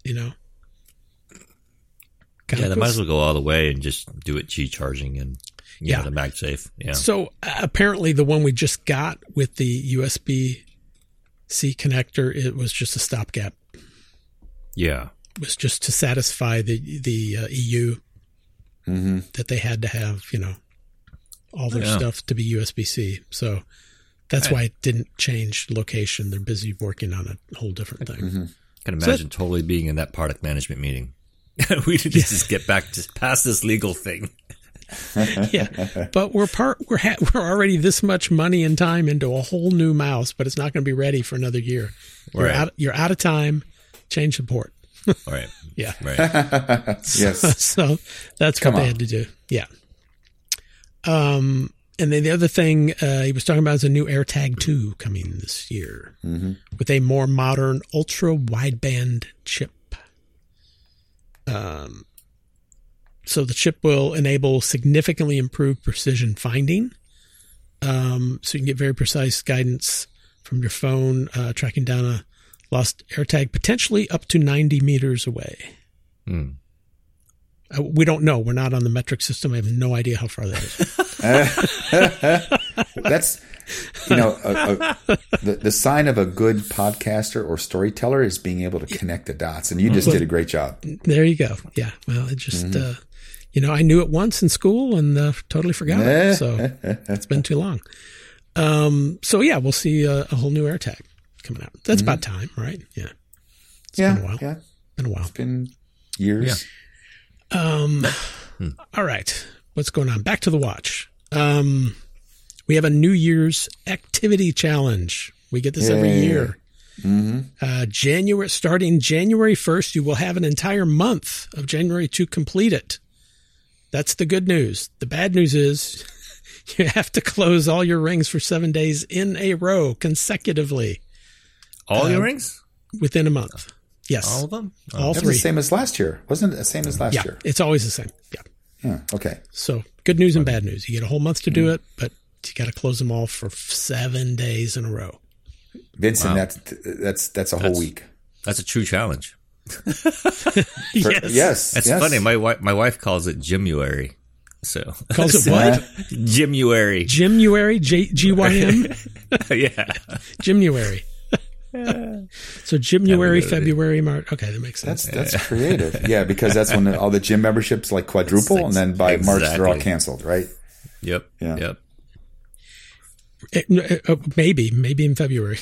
Yeah, they might as well go all the way and just do it Qi charging and the MagSafe. Yeah.
So apparently the one we just got with the USB-C connector, it was just a stopgap.
Yeah.
It was just to satisfy the EU that they had to have, all their stuff to be USB-C. So that's why it didn't change location. They're busy working on a whole different thing.
I can imagine totally being in that product management meeting. We need to just get back past this legal thing.
Yeah, but we're already this much money and time into a whole new mouse, but it's not going to be ready for another year. You're out of time. Change the port.
Right.
Yeah.
Right.
Yes.
So that's what they had to do. Yeah. And then the other thing he was talking about is a new AirTag 2 coming this year with a more modern ultra wideband chip. So the chip will enable significantly improved precision finding. So you can get very precise guidance from your phone, tracking down a lost AirTag potentially up to 90 meters away. We don't know. We're not on the metric system. I have no idea how far that is.
That's, the sign of a good podcaster or storyteller is being able to connect the dots. And you just did a great job.
There you go. Yeah. Well, it just, I knew it once in school and totally forgot it. So it's been too long. So yeah, we'll see a whole new AirTag coming out. That's about time, right? Yeah. It's been a while.
Yeah.
Been a while.
It's been years.
Yeah. All right. What's going on? Back to the watch. We have a New Year's activity challenge. We get this every year. Starting January 1st, you will have an entire month of January to complete it. That's the good news. The bad news is you have to close all your rings for 7 days in a row consecutively.
All your rings?
Within a month. Yes.
All of them?
All
That
three.
was the same as last year. Wasn't it the same as last
Yeah,
year?
it's always the same. Yeah.
Yeah. Okay.
So good news and bad news. You get a whole month to do it, but you got to close them all for 7 days in a row.
Vincent, that's a whole week.
That's a true challenge.
Yes.
That's funny. My wife calls it Gymuary. So
Calls it what?
Gymuary.
Gymuary? Gym?
Yeah.
Gymuary. So January, February, March. Okay, that makes sense.
That's creative. Yeah, because that's when all the gym memberships like quadruple, and then by March they're all canceled, right?
Yep.
Yeah.
Yep. Maybe in February.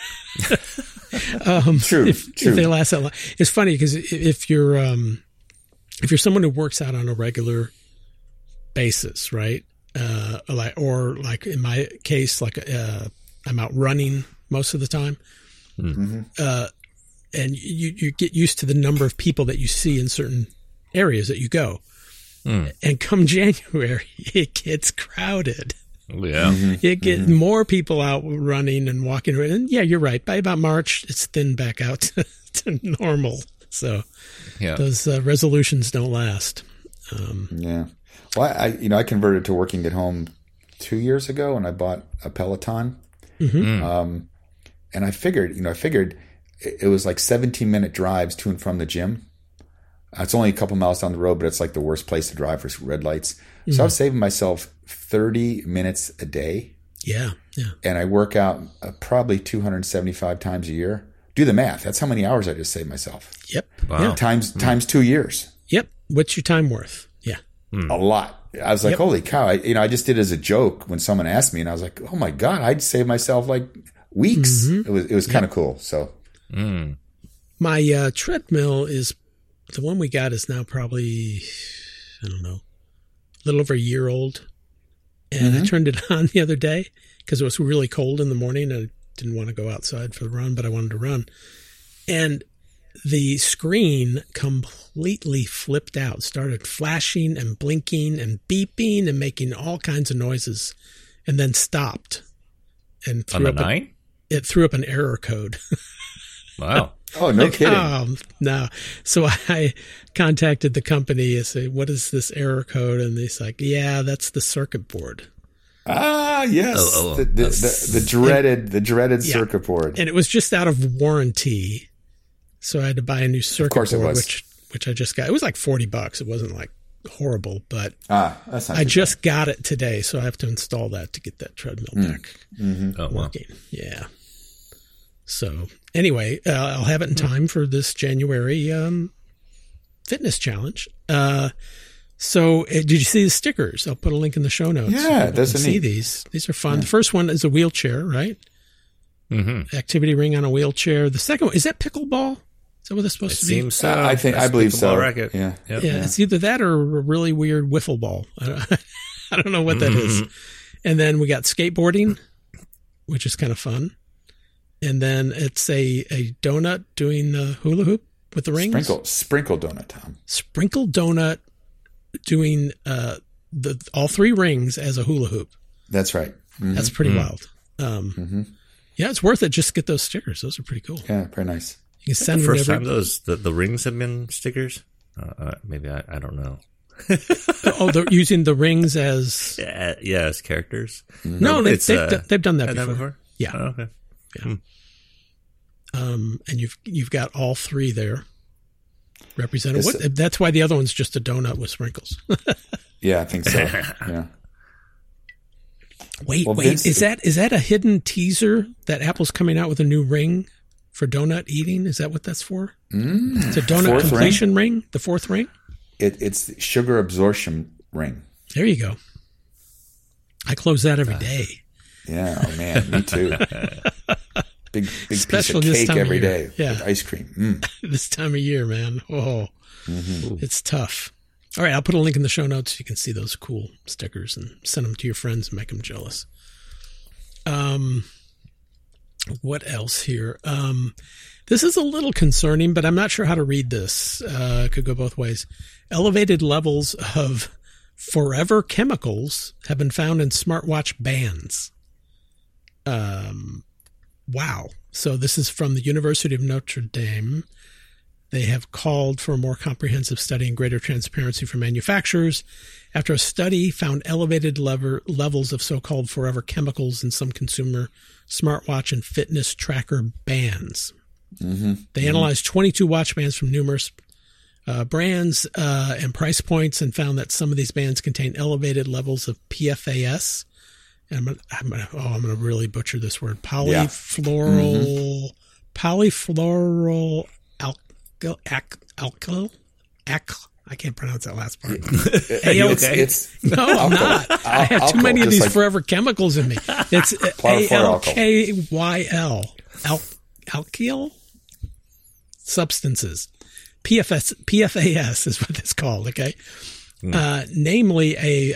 True.
If they last that long, it's funny because if you're someone who works out on a regular basis, right? Like in my case, I'm out running most of the time. Mm-hmm. And you get used to the number of people that you see in certain areas that you go. And come January, it gets crowded.
Yeah.
Mm-hmm. You get more people out running and walking around. And yeah, you're right. By about March, it's thinned back out to normal. So those resolutions don't last.
Yeah. Well, I converted to working at home 2 years ago, and I bought a Peloton. Mm-hmm. And I figured it was like 17-minute drives to and from the gym. It's only a couple miles down the road, but it's like the worst place to drive for red lights. Mm-hmm. So I was saving myself 30 minutes a day.
Yeah.
And I work out probably 275 times a year. Do the math. That's how many hours I just saved myself.
Yep.
Wow.
Yeah.
Times 2 years.
Yep. What's your time worth? Yeah.
A lot. I was like, holy cow. I just did it as a joke when someone asked me, and I was like, oh my God, I'd save myself like weeks. Mm-hmm. It was kind of cool. So
my treadmill is the one we got is now probably, I don't know, a little over a year old. And I turned it on the other day because it was really cold in the morning. I didn't want to go outside for the run, but I wanted to run. And the screen completely flipped out, started flashing and blinking and beeping and making all kinds of noises, and then stopped. And it threw up an error code.
Wow.
Oh, no kidding.
No. So I contacted the company and said, what is this error code? And they're like, yeah, that's the circuit board.
Ah, yes. The dreaded circuit board.
And it was just out of warranty. So I had to buy a new circuit board, which I just got. It was like $40. It wasn't like horrible, but
that's not
I just got it today. So I have to install that to get that treadmill back working. Wow. Yeah. So anyway, I'll have it in time for this January fitness challenge. So did you see the stickers? I'll put a link in the show notes.
Yeah, that's
see these. These are fun. Yeah. The first one is a wheelchair, right? Mm-hmm. Activity ring on a wheelchair. The second one, is that pickleball? Is that what it's supposed to be?
Seems so.
I believe so.
Racket.
Yeah.
Yep.
Yeah. It's either that or a really weird wiffle ball. I don't know what that is. And then we got skateboarding, which is kind of fun. And then it's a donut doing the hula hoop with the rings.
Sprinkle donut, Tom.
Sprinkle donut doing all three rings as a hula hoop.
That's right. Mm-hmm.
That's pretty wild. Yeah, it's worth it just to get those stickers. Those are pretty cool.
Yeah, pretty nice.
You can send
the first time the rings have been stickers? Maybe I don't know.
They're using the rings as
as characters.
No, they've done that before. Yeah.
Oh, okay.
Yeah. And you've got all three there represented. That's why the other one's just a donut with sprinkles.
Yeah, I think so. Yeah.
Wait, is that a hidden teaser that Apple's coming out with a new ring for donut eating? Is that what that's for? It's a donut completion ring? The fourth ring?
It's the sugar absorption ring.
There you go. I close that every day.
Yeah, oh man, me too. Big
Special
piece of cake every
day.
With ice cream.
This time of year, man. Oh, It's tough. All right, I'll put a link in the show notes so you can see those cool stickers and send them to your friends and make them jealous. What else here? This is a little concerning, but I'm not sure how to read this. It could go both ways. Elevated levels of forever chemicals have been found in smartwatch bands. Wow. So this is from the University of Notre Dame. They have called for a more comprehensive study and greater transparency for manufacturers after a study found elevated levels of so-called forever chemicals in some consumer smartwatch and fitness tracker bands. They analyzed 22 watch bands from numerous brands and price points and found that some of these bands contain elevated levels of PFAS. And I'm going to really butcher this word. Polyfluoroalkyl polyfluoral alkyl. I can't pronounce that last part. No, I'm not. I have too many of these forever chemicals in me. It's ALKYL. Alkyl substances. PFAS is what it's called, okay? Namely a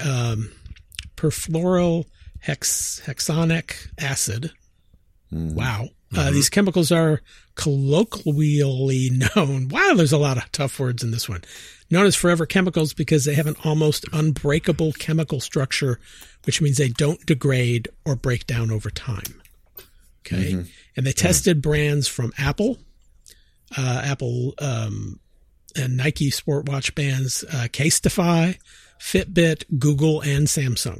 perfluorohexanic acid. Wow. These chemicals are colloquially known. Wow, there's a lot of tough words in this one. Known as forever chemicals because they have an almost unbreakable chemical structure, which means they don't degrade or break down over time. Okay. And they tested brands from Apple, and Nike sport watch bands, Casetify, Fitbit, Google, and Samsung.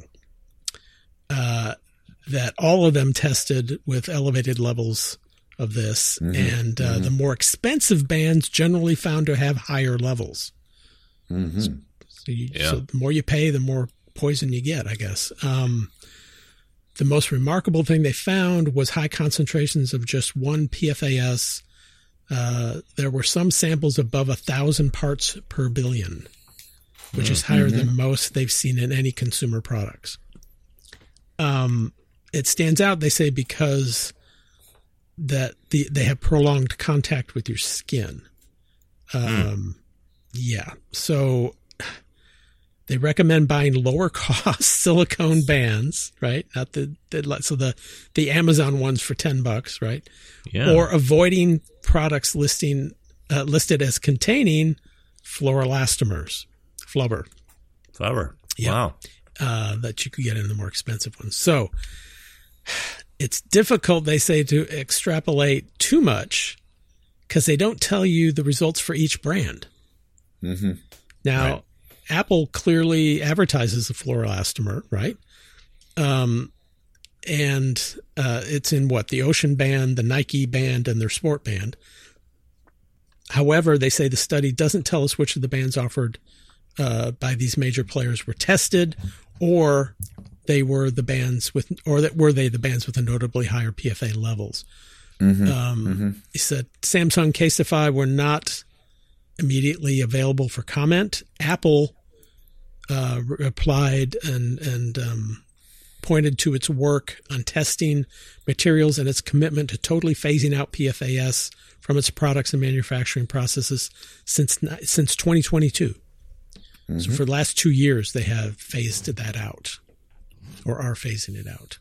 That all of them tested with elevated levels of this. And the more expensive bands generally found to have higher levels. So the more you pay, the more poison you get, I guess. The most remarkable thing they found was high concentrations of just one PFAS. There were some samples above 1,000 parts per billion, which is higher than most they've seen in any consumer products. It stands out, they say, because that they have prolonged contact with your skin. Yeah. So they recommend buying lower cost silicone bands, right? Not the Amazon ones for $10, right? Yeah. Or avoiding products listed as containing fluoroelastomers. Flubber. Yeah.
Wow.
That you could get in the more expensive ones. So it's difficult, they say, to extrapolate too much because they don't tell you the results for each brand. Now, Apple clearly advertises the fluoroelastomer, right? And it's in the Ocean band, the Nike band, and their Sport band. However, they say the study doesn't tell us which of the bands offered by these major players were tested, or they were the bands with a notably higher PFA levels. He said Samsung, Casetify were not immediately available for comment. Apple replied and pointed to its work on testing materials and its commitment to totally phasing out PFAS from its products and manufacturing processes since 2022. So for the last 2 years, they have phased that out, or are phasing it out.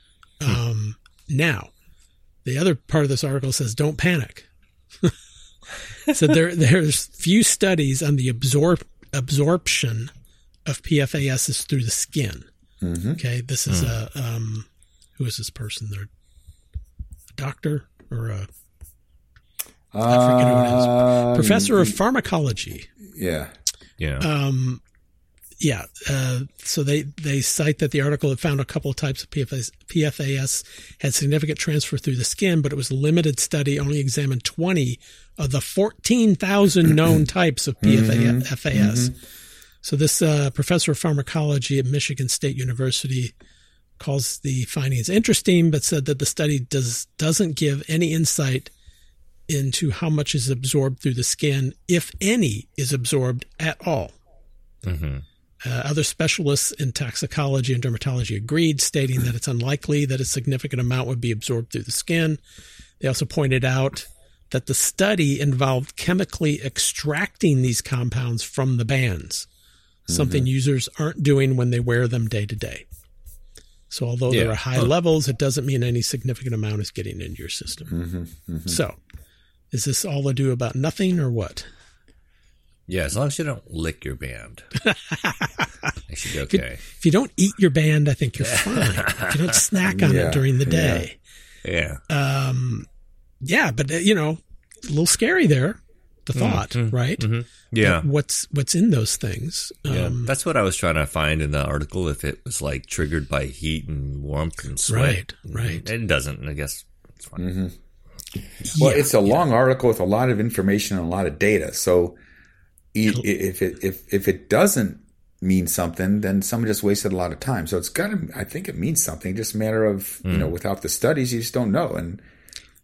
Now, the other part of this article says, don't panic. So there's few studies on the absorption of PFAS through the skin. Okay, this is who is this person? They're a doctor or I forget who it is. Professor of pharmacology.
Yeah.
So they cite that the article had found a couple of types of PFAS had significant transfer through the skin, but it was a limited study, only examined 20 of the 14,000 known types of PFAS. So this professor of pharmacology at Michigan State University calls the findings interesting, but said that the study doesn't give any insight into how much is absorbed through the skin, if any is absorbed at all. Other specialists in toxicology and dermatology agreed, stating that it's unlikely that a significant amount would be absorbed through the skin. They also pointed out that the study involved chemically extracting these compounds from the bands, something users aren't doing when they wear them day to day. So although there are high levels, it doesn't mean any significant amount is getting into your system. So is this all ado about nothing or what?
Yeah, as long as you don't lick your band, it should be okay.
If you don't eat your band, I think you're fine. If you don't snack on it during the day. But a little scary there, the thought, right?
Yeah.
What's in those things?
That's what I was trying to find in the article, if it was like triggered by heat and warmth and sweat.
Right.
It doesn't, I guess it's fine.
Well, it's a long article with a lot of information and a lot of data. So if it doesn't mean something, then someone just wasted a lot of time. So it's I think it means something. Just a matter of, without the studies, you just don't know. And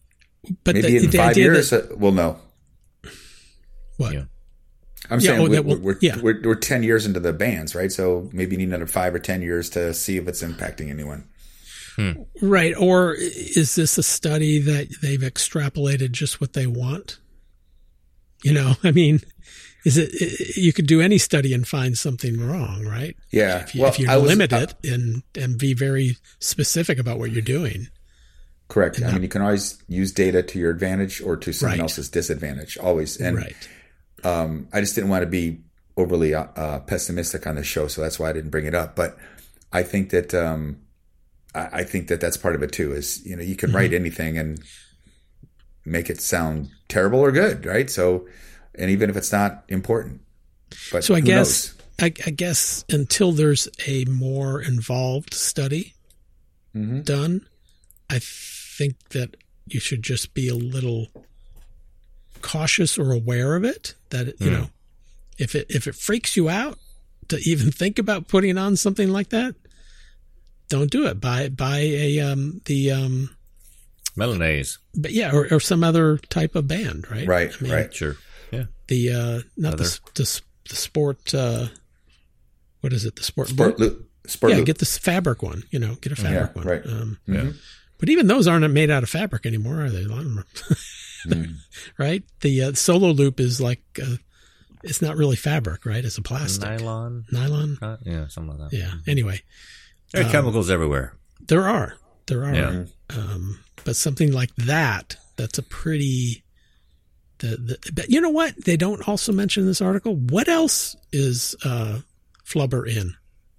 But
maybe in 5 years, we'll know.
What?
Yeah.
I'm saying we're 10 years into the bans, right? So maybe you need another 5 or 10 years to see if it's impacting anyone.
Right. Or is this a study that they've extrapolated just what they want? I mean, is it, you could do any study and find something wrong, right?
Yeah.
If you limit it and be very specific about what you're doing.
Correct. I mean, you can always use data to your advantage or to someone else's disadvantage, always. And I just didn't want to be overly pessimistic on the show, so that's why I didn't bring it up. But I think that that's part of it too. Is you can write anything and make it sound terrible or good, right? So, and even if it's not important, but
so I guess until there's a more involved study done, I think that you should just be a little cautious or aware of it. That if it freaks you out to even think about putting on something like that, don't do it. Buy the
Milanese.
But yeah, or some other type of band, right?
Right,
I mean,
right.
Sure. Yeah.
The not the sport. What is it? The sport
loop.
Get this fabric one. Get a fabric one.
Right.
But even those aren't made out of fabric anymore, are they? A lot of them are. Right. The Solo Loop is like it's not really fabric, right? It's a plastic
nylon. Yeah, something like that.
Yeah. Anyway,
there are chemicals everywhere.
There are.
Yeah.
But something like that's a pretty. But you know what? They don't also mention in this article. What else is flubber in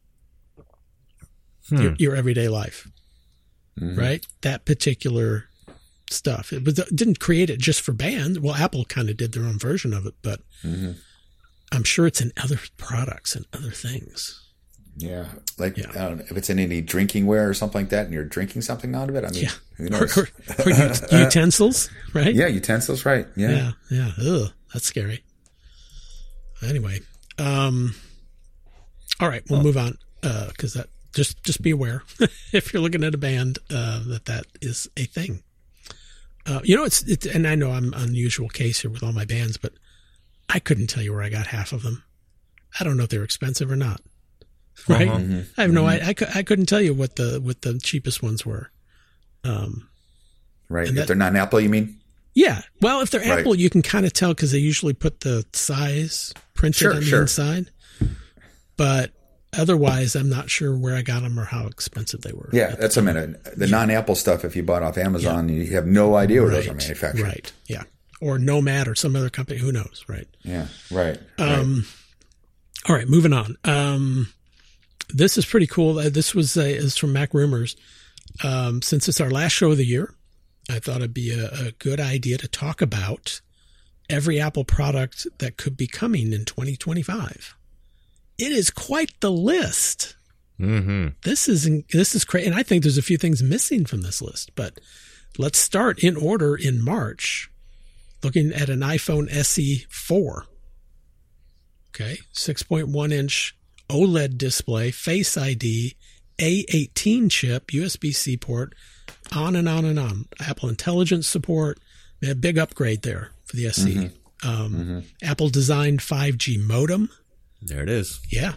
your everyday life? Right? That particular stuff. It didn't create it just for bands. Well, Apple kind of did their own version of it, but I'm sure it's in other products and other things.
Yeah. I don't know, if it's in any drinking ware or something like that and you're drinking something out of it, I mean, who knows?
Or utensils, right?
Yeah, utensils, right. Yeah.
Yeah. Ugh, that's scary. Anyway. All right, we'll move on because that just be aware if you're looking at a band that is a thing. It's and I know I'm an unusual case here with all my bands, but I couldn't tell you where I got half of them. I don't know if they're expensive or not. Right? I have no idea. I couldn't tell you what the cheapest ones were.
Right. If they're not an Apple, you mean?
Yeah. Well, if they're Apple, you can kind of tell because they usually put the size printed on the inside. But otherwise, I'm not sure where I got them or how expensive they were.
Yeah, that's a minute. The non-Apple stuff, if you bought off Amazon, you have no idea where those are manufactured.
Right. Yeah. Or Nomad or some other company. Who knows? Right.
Yeah. Right.
All right. Moving on. This is pretty cool. This is from Mac Rumors. Since it's our last show of the year, I thought it'd be a good idea to talk about every Apple product that could be coming in 2025. It is quite the list. This is crazy. And I think there's a few things missing from this list, but let's start in order in March, looking at an iPhone SE 4. Okay. 6.1 inch OLED display, Face ID, A18 chip, USB-C port, on and on and on. Apple Intelligence support, a big upgrade there for the SE. Apple designed 5G modem.
There it is.
Yeah.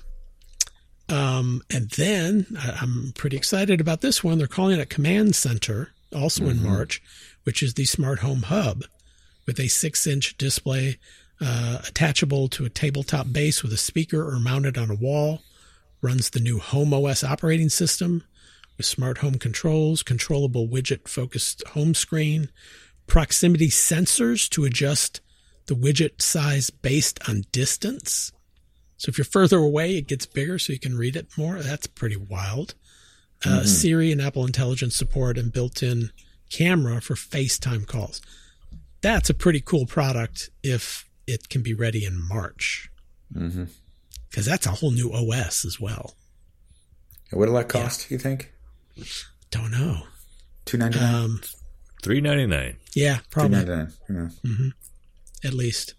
And then I'm pretty excited about this one. They're calling it Command Center, also in March, which is the smart home hub with a 6-inch display attachable to a tabletop base with a speaker or mounted on a wall. Runs the new Home OS operating system with smart home controls, controllable widget-focused home screen, proximity sensors to adjust the widget size based on distance. So if you're further away, it gets bigger so you can read it more. That's pretty wild. Siri and Apple Intelligence support and built-in camera for FaceTime calls. That's a pretty cool product if it can be ready in March. Because that's a whole new OS as well.
What'll that cost, you think?
Don't know.
$299?
$399.
Yeah, probably.
$299. Yeah.
At least.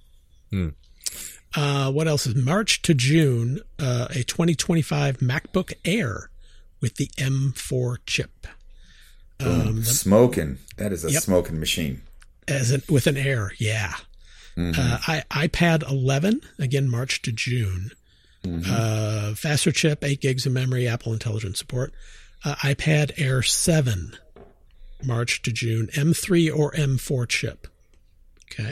What else is March to June? A 2025 MacBook Air with the M4 chip.
Smoking. That is a smoking machine.
with an Air, yeah. iPad 11, again, March to June. Faster chip, 8 gigs of memory, Apple Intelligence support. iPad Air 7, March to June, M3 or M4 chip. Okay.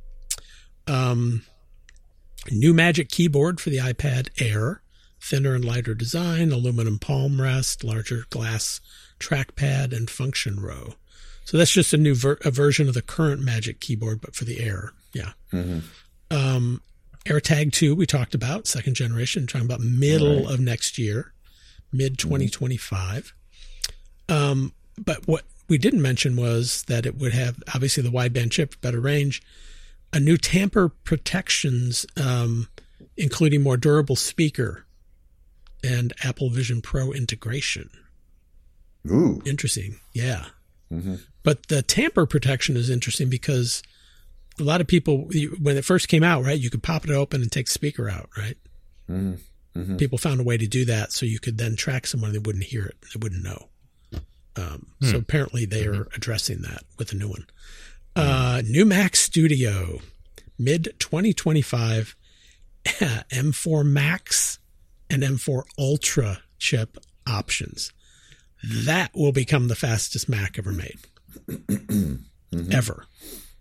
New Magic Keyboard for the iPad Air, thinner and lighter design, aluminum palm rest, larger glass trackpad, and function row. So that's just a new version of the current Magic Keyboard, but for the Air. Yeah. AirTag 2 we talked about, second generation, talking about middle of next year, mid 2025. But what we didn't mention was that it would have, obviously, the wideband chip, better range, a new tamper protections, including more durable speaker and Apple Vision Pro integration.
Ooh.
Interesting. Yeah. But the tamper protection is interesting because a lot of people, when it first came out, right, you could pop it open and take the speaker out, right? People found a way to do that so you could then track someone and they wouldn't hear it. They wouldn't know. So apparently they are addressing that with a new one. New Mac Studio, mid-2025, M4 Max and M4 Ultra chip options. That will become the fastest Mac ever made. Ever.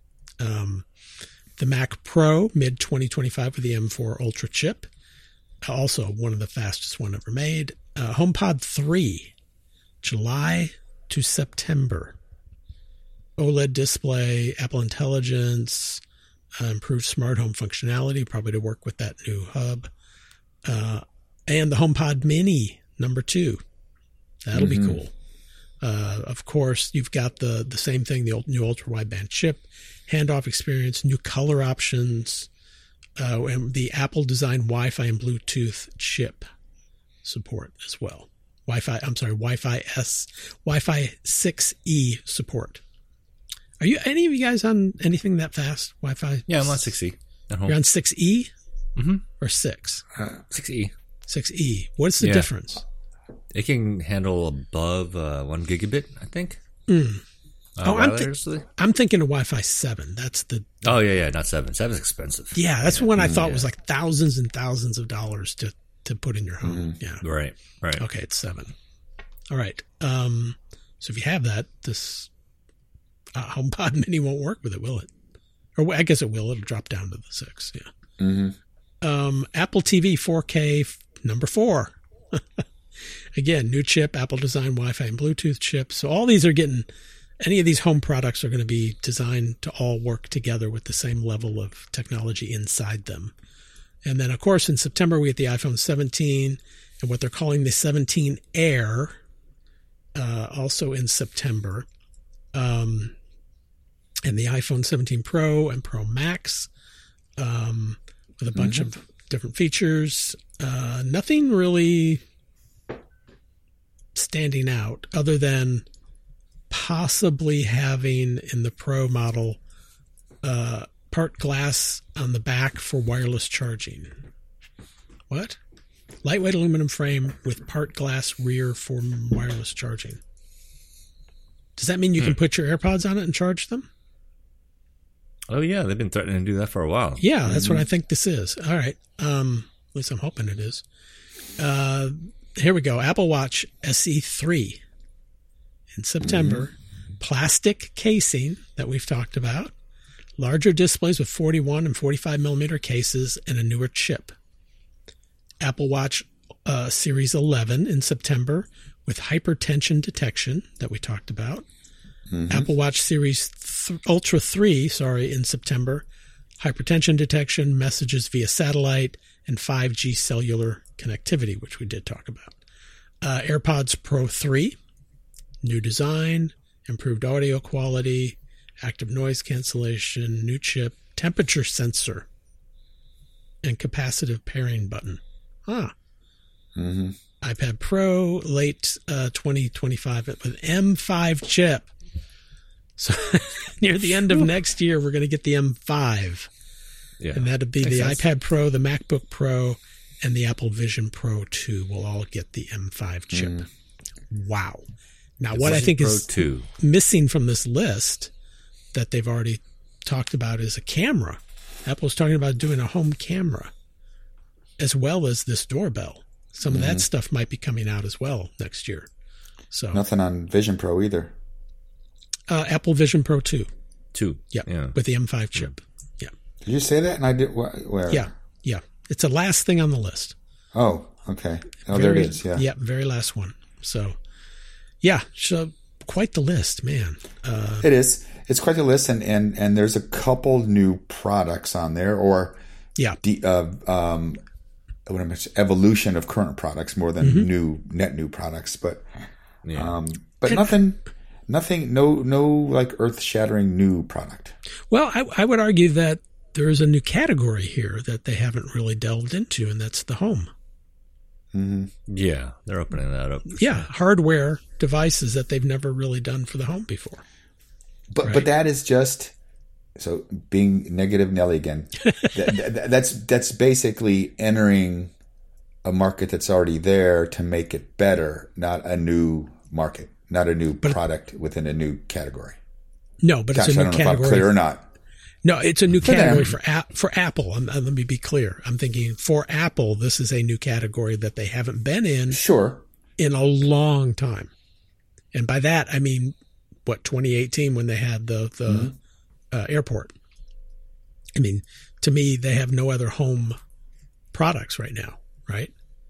The Mac Pro, mid-2025 with the M4 Ultra chip. Also one of the fastest one ever made. HomePod 3, July to September. OLED display, Apple Intelligence, improved smart home functionality, probably to work with that new hub. And the HomePod Mini, number 2. That'll be cool. Of course, you've got the same thing, the new ultra-wideband chip, handoff experience, new color options, and the Apple-designed Wi-Fi and Bluetooth chip support as well. Wi-Fi 6E support. Are you any of you guys on anything that fast? Wi-Fi?
Yeah, I'm on 6E at home.
You're on 6E or 6?
6E.
6E. What's the difference?
It can handle above 1 gigabit, I think.
I'm thinking of Wi-Fi 7. That's the...
Oh, yeah, not 7. 7's expensive.
Yeah, that's the one I thought was like thousands and thousands of dollars to put in your home. Yeah.
Right.
Okay, it's 7. All right. So if you have that, this HomePod Mini won't work with it, will it? Or I guess it will. It'll drop down to the 6. Yeah. Apple TV 4K number 4. Again, new chip, Apple design, Wi-Fi and Bluetooth chip. So all these are getting, any of these home products are going to be designed to all work together with the same level of technology inside them. And then, of course, in September, we get the iPhone 17 and what they're calling the 17 Air, also in September. And the iPhone 17 Pro and Pro Max with a bunch of different features. Nothing really standing out other than possibly having in the Pro model part glass on the back for wireless charging. What? Lightweight aluminum frame with part glass rear for wireless charging. Does that mean you can put your AirPods on it and charge them?
Oh, yeah. They've been threatening to do that for a while.
Yeah, that's what I think this is. All right. At least I'm hoping it is. Here we go. Apple Watch SE 3 in September. Plastic casing that we've talked about. Larger displays with 41 and 45 millimeter cases and a newer chip. Apple Watch Series 11 in September with hypertension detection that we talked about. Apple Watch Series Ultra 3, in September. Hypertension detection, messages via satellite, and 5G cellular connectivity, which we did talk about. AirPods Pro 3, new design, improved audio quality, active noise cancellation, new chip, temperature sensor, and capacitive pairing button. iPad Pro, late 2025 with M5 chip. So near the end of next year, we're going to get the M5. Yeah, and that'll be the iPad Pro, the MacBook Pro, and the Apple Vision Pro 2 will all get the M5 chip. Wow. Now, what I think is missing from this list that they've already talked about is a camera. Apple's talking about doing a home camera as well as this doorbell. Some of that stuff might be coming out as well next year. So
nothing on Vision Pro either.
Apple Vision Pro 2.
2.
Yeah, with the M5 chip. Yeah.
Did you say that? And I did. Where?
Yeah. It's the last thing on the list.
Oh, okay. Oh, there it is. Yeah.
Yeah, very last one. So, yeah, so quite the list, man.
It is. It's quite the list, and there's a couple new products on there, or evolution of current products more than new products, but nothing, no like earth-shattering new product.
Well, I would argue that there is a new category here that they haven't really delved into, and that's the home.
Mm-hmm.
Yeah, they're opening that up.
Yeah, hardware devices that they've never really done for the home before.
But that is just, so being negative Nelly again, that's basically entering a market that's already there to make it better, not a new market, not a new product within a new category.
No, but it's a new category.
I don't know if I'm clear or not.
No, it's a new category for Apple. Let me be clear. I'm thinking for Apple, this is a new category that they haven't been in in a long time. And by that, I mean, 2018 when they had the airport. I mean, to me, they have no other home products right now, right?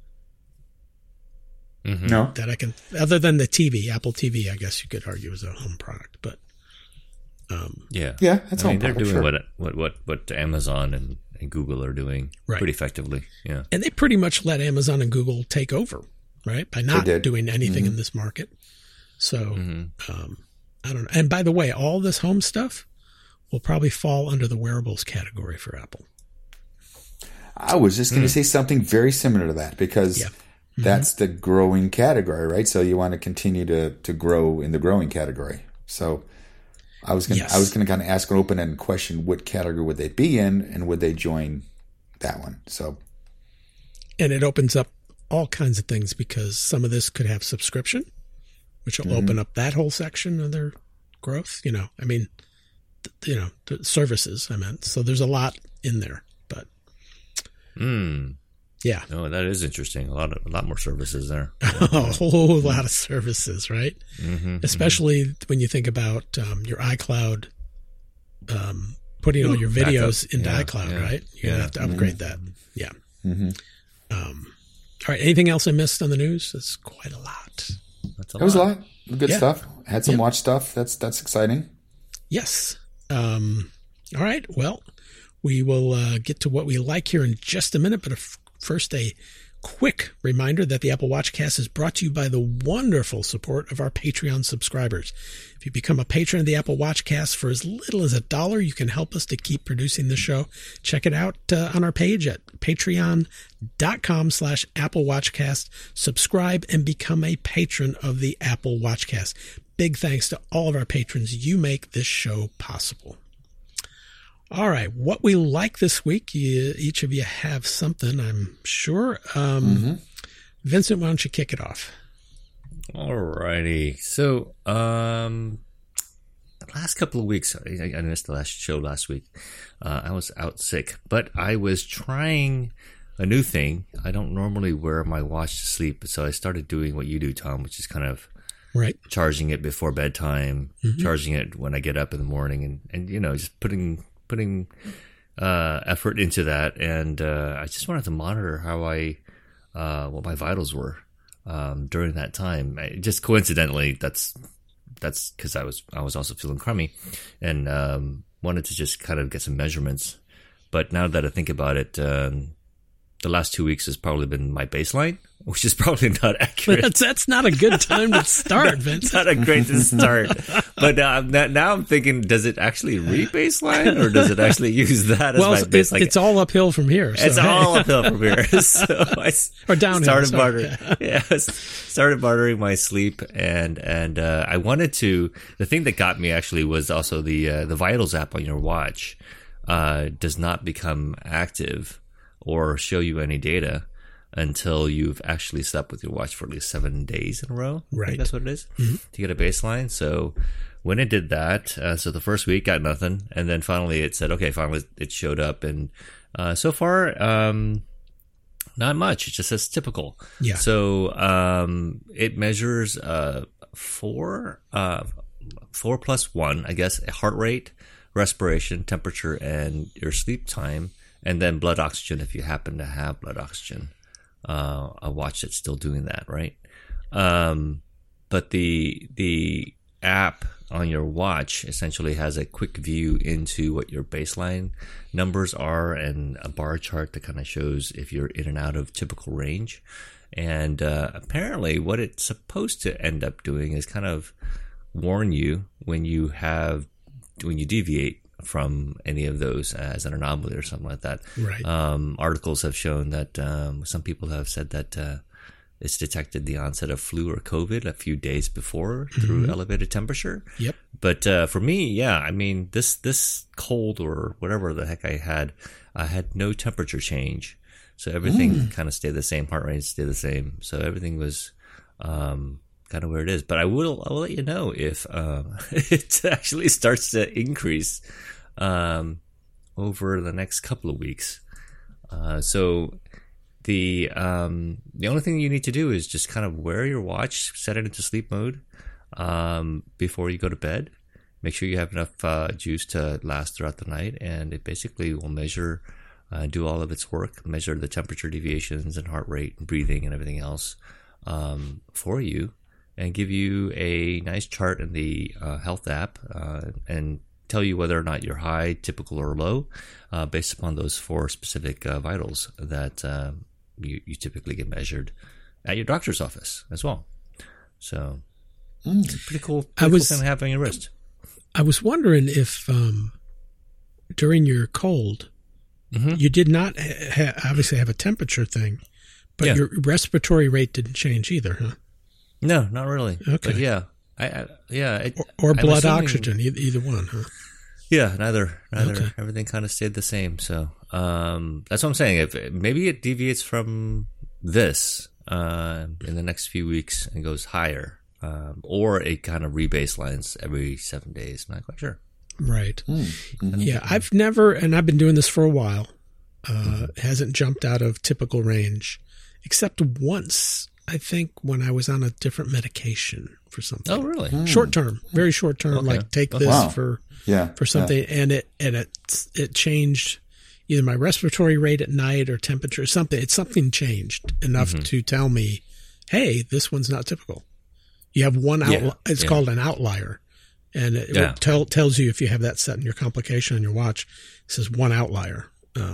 Mm-hmm.
No.
That I can, other than the TV, Apple TV, I guess you could argue is a home product, but.
That's
they're doing what Amazon and Google are doing pretty effectively. Yeah,
and they pretty much let Amazon and Google take over, right? By not doing anything in this market. So I don't know. And by the way, all this home stuff will probably fall under the wearables category for Apple.
I was just going to say something very similar to that because that's the growing category, right? So you want to continue to grow in the growing category. So. I was going to kind of ask an open-ended question: what category would they be in, and would they join that one? So,
and it opens up all kinds of things because some of this could have subscription, which will open up that whole section of their growth. I mean, the services. I meant so. There's a lot in there, but yeah.
No, that is interesting. A lot more services there.
A whole lot of services, right? Especially when you think about your iCloud, putting all your videos into iCloud, right? You're going to have to upgrade that. Yeah. All right. Anything else I missed on the news? That's quite a lot.
It was a lot. Good stuff. Had some watch stuff. That's exciting.
Yes. All right. Well, we will get to what we like here in just a minute, but first, a quick reminder that the Apple Watchcast is brought to you by the wonderful support of our Patreon subscribers. If you become a patron of the Apple Watchcast for as little as $1, you can help us to keep producing the show. Check it out on our page at patreon.com/Apple Watchcast. Subscribe and become a patron of the Apple Watchcast. Big thanks to all of our patrons. You make this show possible. All right, what we like this week, each of you have something, I'm sure. Vincent, why don't you kick it off?
All righty. So, the last couple of weeks, I missed the last show last week. I was out sick, but I was trying a new thing. I don't normally wear my watch to sleep, so I started doing what you do, Tom, which is kind of charging it before bedtime, charging it when I get up in the morning, and just putting effort into that, and I just wanted to monitor how what my vitals were during that time. Just coincidentally, that's because I was also feeling crummy, and wanted to just kind of get some measurements. But now that I think about it, the last 2 weeks has probably been my baseline, which is probably not accurate.
That's not a good time to start, Vince.
Not a great to start. But now I'm thinking, does it actually re-baseline, or does it actually use that as my baseline?
It's all uphill from here. So.
It's all uphill from here. So
or downhill.
Started monitoring my sleep, and I wanted to. The thing that got me actually was also the Vitals app on your watch does not become active or show you any data until you've actually slept with your watch for at least 7 days in a row.
Right.
I think that's what it is, to get a baseline. So when it did that, so the first week got nothing. And then finally it said, okay, finally it showed up. And so far, not much. It just says typical.
Yeah.
So it measures 4 plus 1, I guess, heart rate, respiration, temperature, and your sleep time, and then blood oxygen if you happen to have blood oxygen. A watch that's still doing that, right? But the app on your watch essentially has a quick view into what your baseline numbers are and a bar chart that kind of shows if you're in and out of typical range. And apparently what it's supposed to end up doing is kind of warn you when you deviate from any of those as an anomaly or something like that.
Right.
Articles have shown that some people have said that it's detected the onset of flu or COVID a few days before through elevated temperature.
Yep.
But for me, yeah, I mean, this cold or whatever the heck I had no temperature change. So everything kind of stayed the same, heart rate stayed the same. So everything was kind of where it is. But I will let you know if it actually starts to increase over the next couple of weeks. So the only thing you need to do is just kind of wear your watch, set it into sleep mode before you go to bed. Make sure you have enough juice to last throughout the night, and it basically will measure, do all of its work, measure the temperature deviations and heart rate and breathing and everything else for you, and give you a nice chart in the health app and tell you whether or not you're high, typical, or low based upon those 4 specific vitals that you typically get measured at your doctor's office as well. So it's a pretty cool thing to have on your wrist.
I was wondering if during your cold, you did not obviously have a temperature thing, but your respiratory rate didn't change either, huh?
No, not really.
Okay.
But yeah.
Or blood oxygen, either one, huh?
Yeah, neither.
Okay.
Everything kind of stayed the same. So that's what I'm saying. If maybe it deviates from this in the next few weeks and goes higher, or it kind of rebaselines every 7 days. I'm not quite sure.
Right. Yeah, I've never, and I've been doing this for a while. Hasn't jumped out of typical range, except once. I think when I was on a different medication for something.
Oh, really?
Short term, very short term.
Okay.
Like take this for something, and it changed either my respiratory rate at night or temperature. Something changed enough to tell me, hey, this one's not typical. You have one it's called an outlier, and it tells you if you have that set in your complication on your watch. It says one outlier.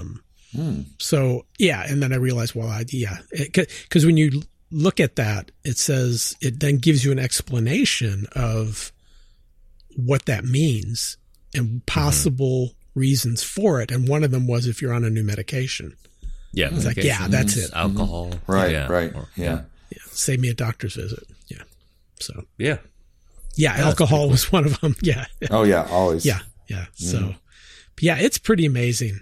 So and then I realized, because when you look at that, it says it then gives you an explanation of what that means and possible reasons for it. And one of them was if you're on a new medication. Yeah. It's like, that's it.
Alcohol.
Right. Right.
Yeah. Save me a doctor's visit. Yeah. So.
Yeah.
Yeah. Alcohol was one of them. Yeah.
Oh yeah. Always.
Yeah. Yeah. So, it's pretty amazing.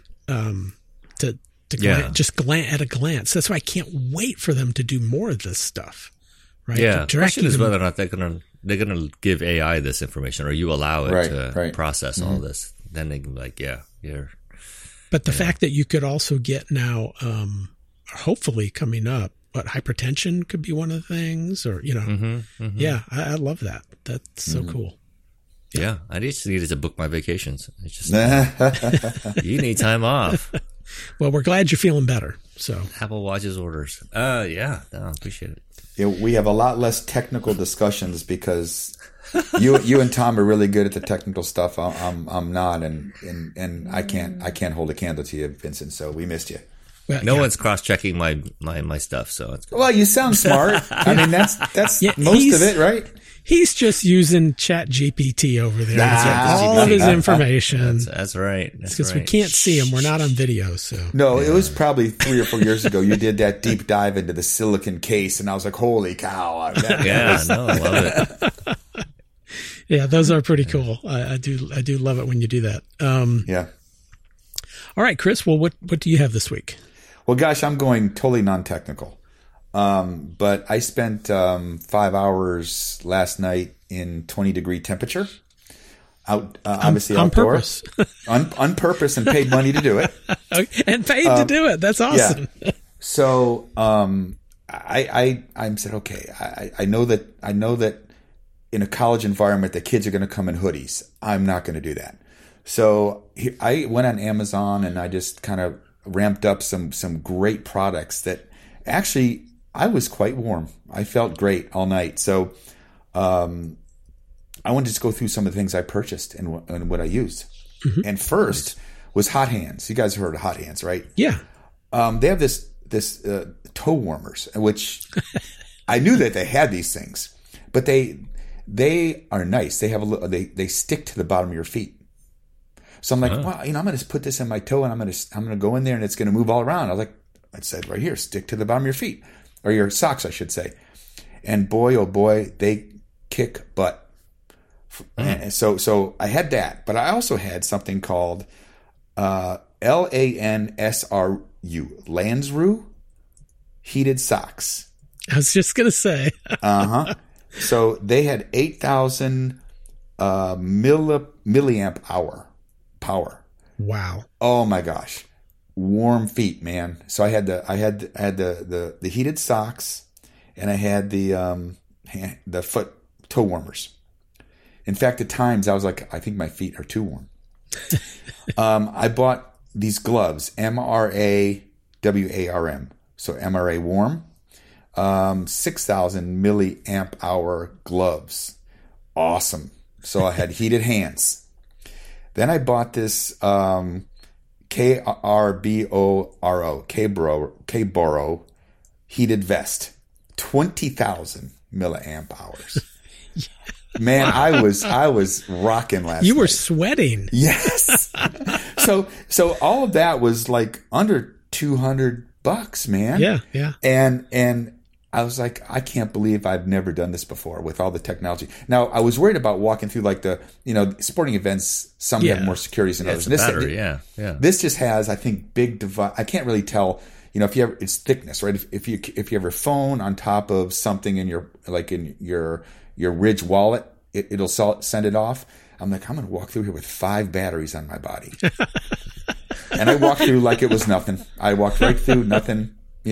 Glance at a glance. That's why I can't wait for them to do more of this stuff. Right?
Yeah. The question is whether or not they're gonna give AI this information, or you allow it to process all this. Then they can be like, you're.
But the fact that you could also get now, hopefully coming up, but hypertension could be one of the things, or I love that. That's so cool.
Yeah, I just needed to book my vacations. It's just you need time off.
Well, we're glad you're feeling better. So
Apple Watch's orders. I appreciate it.
Yeah, we have a lot less technical discussions because you and Tom are really good at the technical stuff. I'm not, and I can't hold a candle to you, Vincent. So we missed you.
Well, no one's cross-checking my stuff, so it's good.
Well, you sound smart. I mean, that's most of it, right?
He's just using ChatGPT over there to get all of his information.
That's right.
Because we can't see him. We're not on video. So
no, it was probably 3 or 4 years ago. You did that deep dive into the silicon case, and I was like, "Holy cow!"
I love it.
Yeah, those are pretty cool. I do love it when you do that.
Yeah.
All right, Chris. Well, what do you have this week?
Well, gosh, I'm going totally non-technical. But I spent 5 hours last night in 20-degree temperature. Obviously
on
outdoors.
Purpose.
on purpose, and paid money to do it.
And paid to do it. That's awesome.
Yeah. So I said, okay, I know that in a college environment, the kids are going to come in hoodies. I'm not going to do that. So I went on Amazon and I just kind of ramped up some great products that actually I was quite warm. I felt great all night. So I wanted to just go through some of the things I purchased and what I used. Mm-hmm. And first was Hot Hands. You guys have heard of Hot Hands, right?
Yeah.
They have this toe warmers, which I knew that they had these things, but they are nice. They have they stick to the bottom of your feet. So I'm like, well, I'm going to put this in my toe and I'm going to go in there and it's going to move all around. I said right here, stick to the bottom of your feet, or your socks, I should say. And boy, oh boy, they kick butt. And so I had that, but I also had something called Lansrue heated socks.
I was just going to say.
So they had 8,000 milliamp hour power.
Wow.
Oh my gosh. Warm feet, man. So I had the heated socks, and I had the foot toe warmers. In fact, at times I was like, I think my feet are too warm. I bought these gloves, MRA WARM. So MRA warm. 6,000 milliamp hour gloves. Awesome. So I had heated hands. Then I bought this K-Boro heated vest. 20,000 milliamp hours. Man, wow. I was rocking last night.
You were sweating.
Yes. So all of that was like under $200, man.
Yeah, yeah.
And I was like, I can't believe I've never done this before with all the technology. Now, I was worried about walking through like the, sporting events. Some have more securities than others.
It's a battery, yeah.
This just has, I think, big device. I can't really tell, if you ever, it's thickness, right? If you have your phone on top of something in your Ridge wallet, it'll send it off. I'm like, I'm going to walk through here with 5 batteries on my body. And I walked through like it was nothing. I walked right through nothing,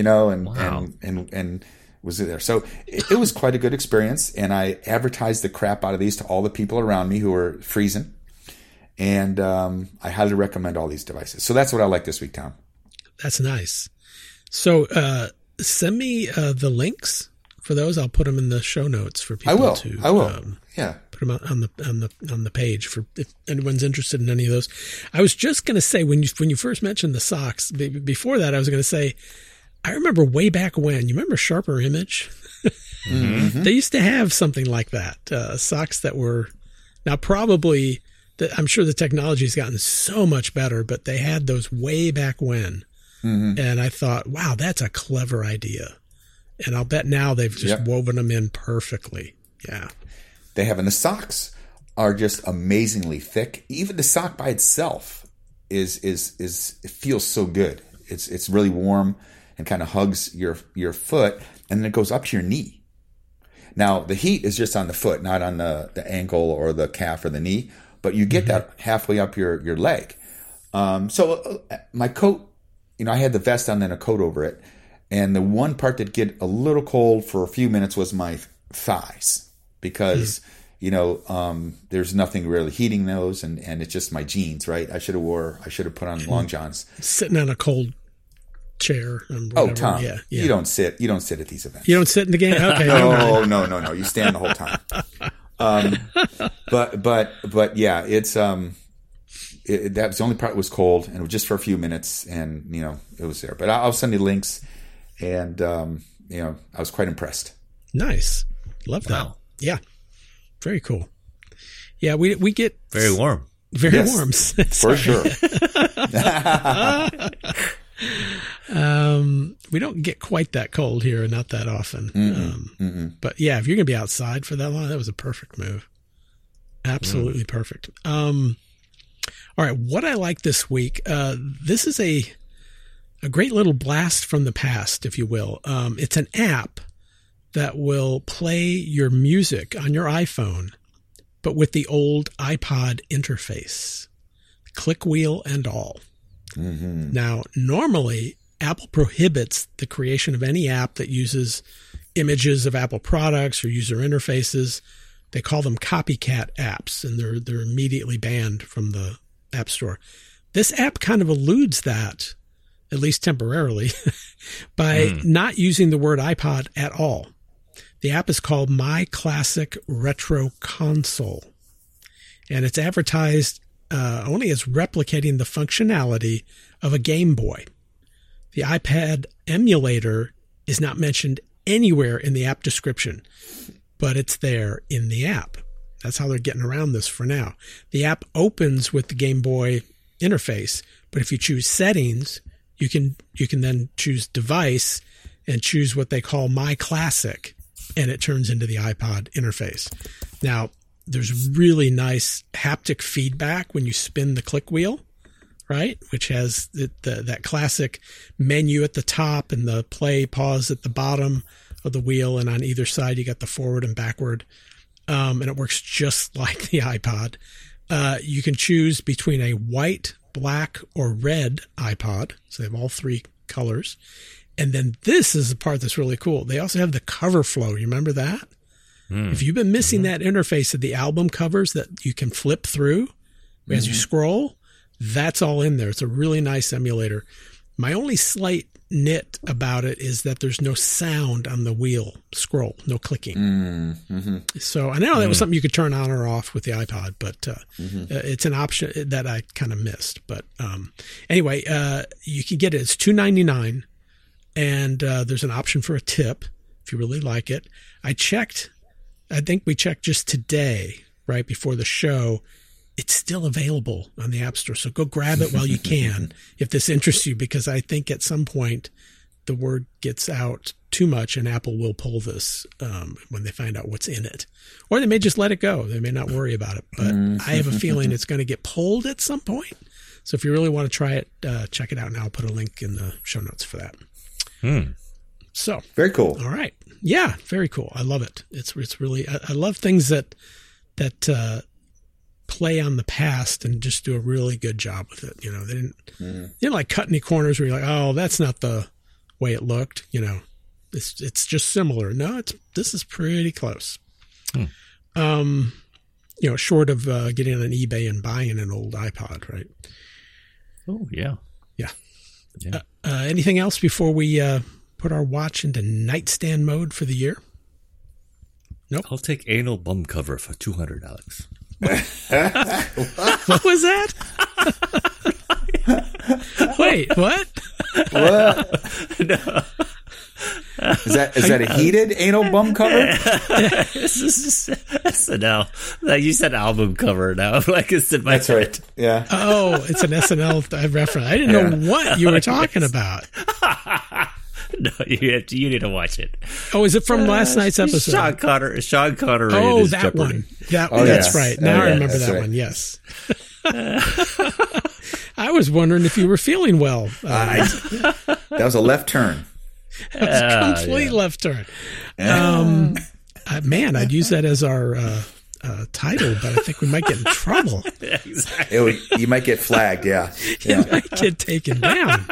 and was there. So it was quite a good experience. And I advertised the crap out of these to all the people around me who were freezing. And I highly recommend all these devices. So that's what I like this week, Tom.
That's nice. So send me the links for those. I'll put them in the show notes for people.
I will. Yeah.
Put them out on the page for if anyone's interested in any of those. I was just going to say when you first mentioned the socks. Before that, I was going to say I remember way back when. You remember Sharper Image? Mm-hmm. They used to have something like that. Socks that were now probably. I'm sure the technology's gotten so much better, but they had those way back when. Mm-hmm. And I thought, wow, that's a clever idea. And I'll bet now they've just woven them in perfectly. Yeah.
They have, and the socks are just amazingly thick. Even the sock by itself is it feels so good. It's really warm and kind of hugs your foot, and then it goes up to your knee. Now the heat is just on the foot, not on the ankle or the calf or the knee, but you get that halfway up your leg. So my coat, I had the vest on and a coat over it. And the one part that get a little cold for a few minutes was my thighs because, there's nothing really heating those and it's just my jeans, right? I should have put on long johns.
Sitting on a cold chair.
Oh, Tom, you don't sit at these events.
You don't sit in the game? Okay.
No. You stand the whole time. But yeah, it's, that was the only part that was cold and it was just for a few minutes and, it was there, but I'll send you links. And, I was quite impressed.
Nice. Love that. Wow. Yeah. Very cool. Yeah. We get
very warm.
Very warm.
For sure.
We don't get quite that cold here, not that often. But yeah, if you're going to be outside for that long, that was a perfect move. Absolutely perfect. All right. What I like this week, this is a great little blast from the past, if you will. It's an app that will play your music on your iPhone, but with the old iPod interface, click wheel and all. Mm-hmm. Now, normally, Apple prohibits the creation of any app that uses images of Apple products or user interfaces. They call them copycat apps, and they're immediately banned from the App Store. This app kind of eludes that, at least temporarily, by not using the word iPod at all. The app is called My Classic Retro Console, and it's advertised only as replicating the functionality of a Game Boy. The iPad emulator is not mentioned anywhere in the app description, but it's there in the app. That's how they're getting around this for now. The app opens with the Game Boy interface, but if you choose settings, you can then choose device and choose what they call My Classic, and it turns into the iPod interface. Now, there's really nice haptic feedback when you spin the click wheel, right? Which has that classic menu at the top and the play, pause at the bottom of the wheel. And on either side, you got the forward and backward. And it works just like the iPod. You can choose between a white, black, or red iPod. So they have all three colors. And then this is the part that's really cool. They also have the cover flow. You remember that? If you've been missing that interface of the album covers that you can flip through as you scroll, that's all in there. It's a really nice emulator. My only slight nit about it is that there's no sound on the wheel scroll, no clicking. So I know that was something you could turn on or off with the iPod, but it's an option that I kind of missed. But anyway, you can get it. It's $2.99, and there's an option for a tip if you really like it. I think we checked just today, right before the show. It's still available on the App Store. So go grab it while you can if this interests you, because I think at some point the word gets out too much and Apple will pull this when they find out what's in it. Or they may just let it go. They may not worry about it. But I have a feeling it's going to get pulled at some point. So if you really want to try it, check it out. And I'll put a link in the show notes for that. So
very cool.
All right. Yeah, very cool. I love it. It's really, I love things that play on the past and just do a really good job with it. You know, they didn't like cut any corners where you're like, oh, that's not the way it looked. You know, it's just similar. No, this is pretty close. You know, short of getting on eBay and buying an old iPod, right?
Oh, yeah.
Yeah. Anything else before we put our watch into nightstand mode for the year? Nope.
I'll take anal bum cover for $200, Alex.
What was that? Wait, what?
What?
No.
Is that a heated anal bum cover?
This is SNL. Like you said, album cover. Now, like it's in my
That's right. Yeah.
Oh, it's an SNL reference. I didn't know what you were talking about.
No, you need to watch it.
Oh, is it from last night's episode?
Sean Connery.
Oh, that one. That's right. Now I remember that one. Yes. I was wondering if you were feeling well.
That was a left turn.
That was a complete left turn. Man, I'd use that as our title, but I think we might get in trouble.
Exactly. You might get flagged. Yeah.
You might get taken down.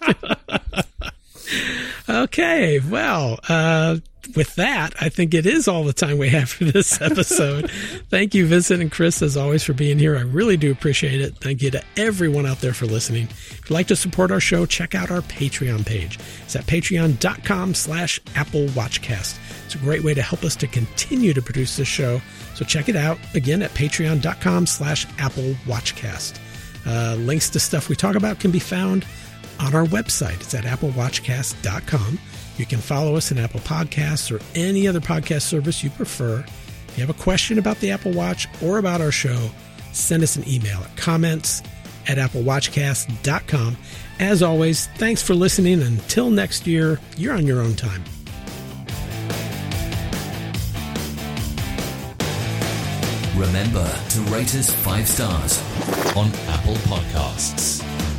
Okay, well, with that, I think it is all the time we have for this episode. Thank you, Vincent and Chris, as always, for being here. I really do appreciate it. Thank you to everyone out there for listening. If you'd like to support our show, check out our Patreon page. It's at patreon.com/AppleWatchcast. It's a great way to help us to continue to produce this show. So check it out, again, at patreon.com/AppleWatchcast. Links to stuff we talk about can be found on our website. It's at applewatchcast.com. You can follow us in Apple Podcasts or any other podcast service you prefer. If you have a question about the Apple Watch or about our show, send us an email at comments@applewatchcast.com. As always, thanks for listening. Until next year, you're on your own time.
Remember to rate us 5 stars on Apple Podcasts.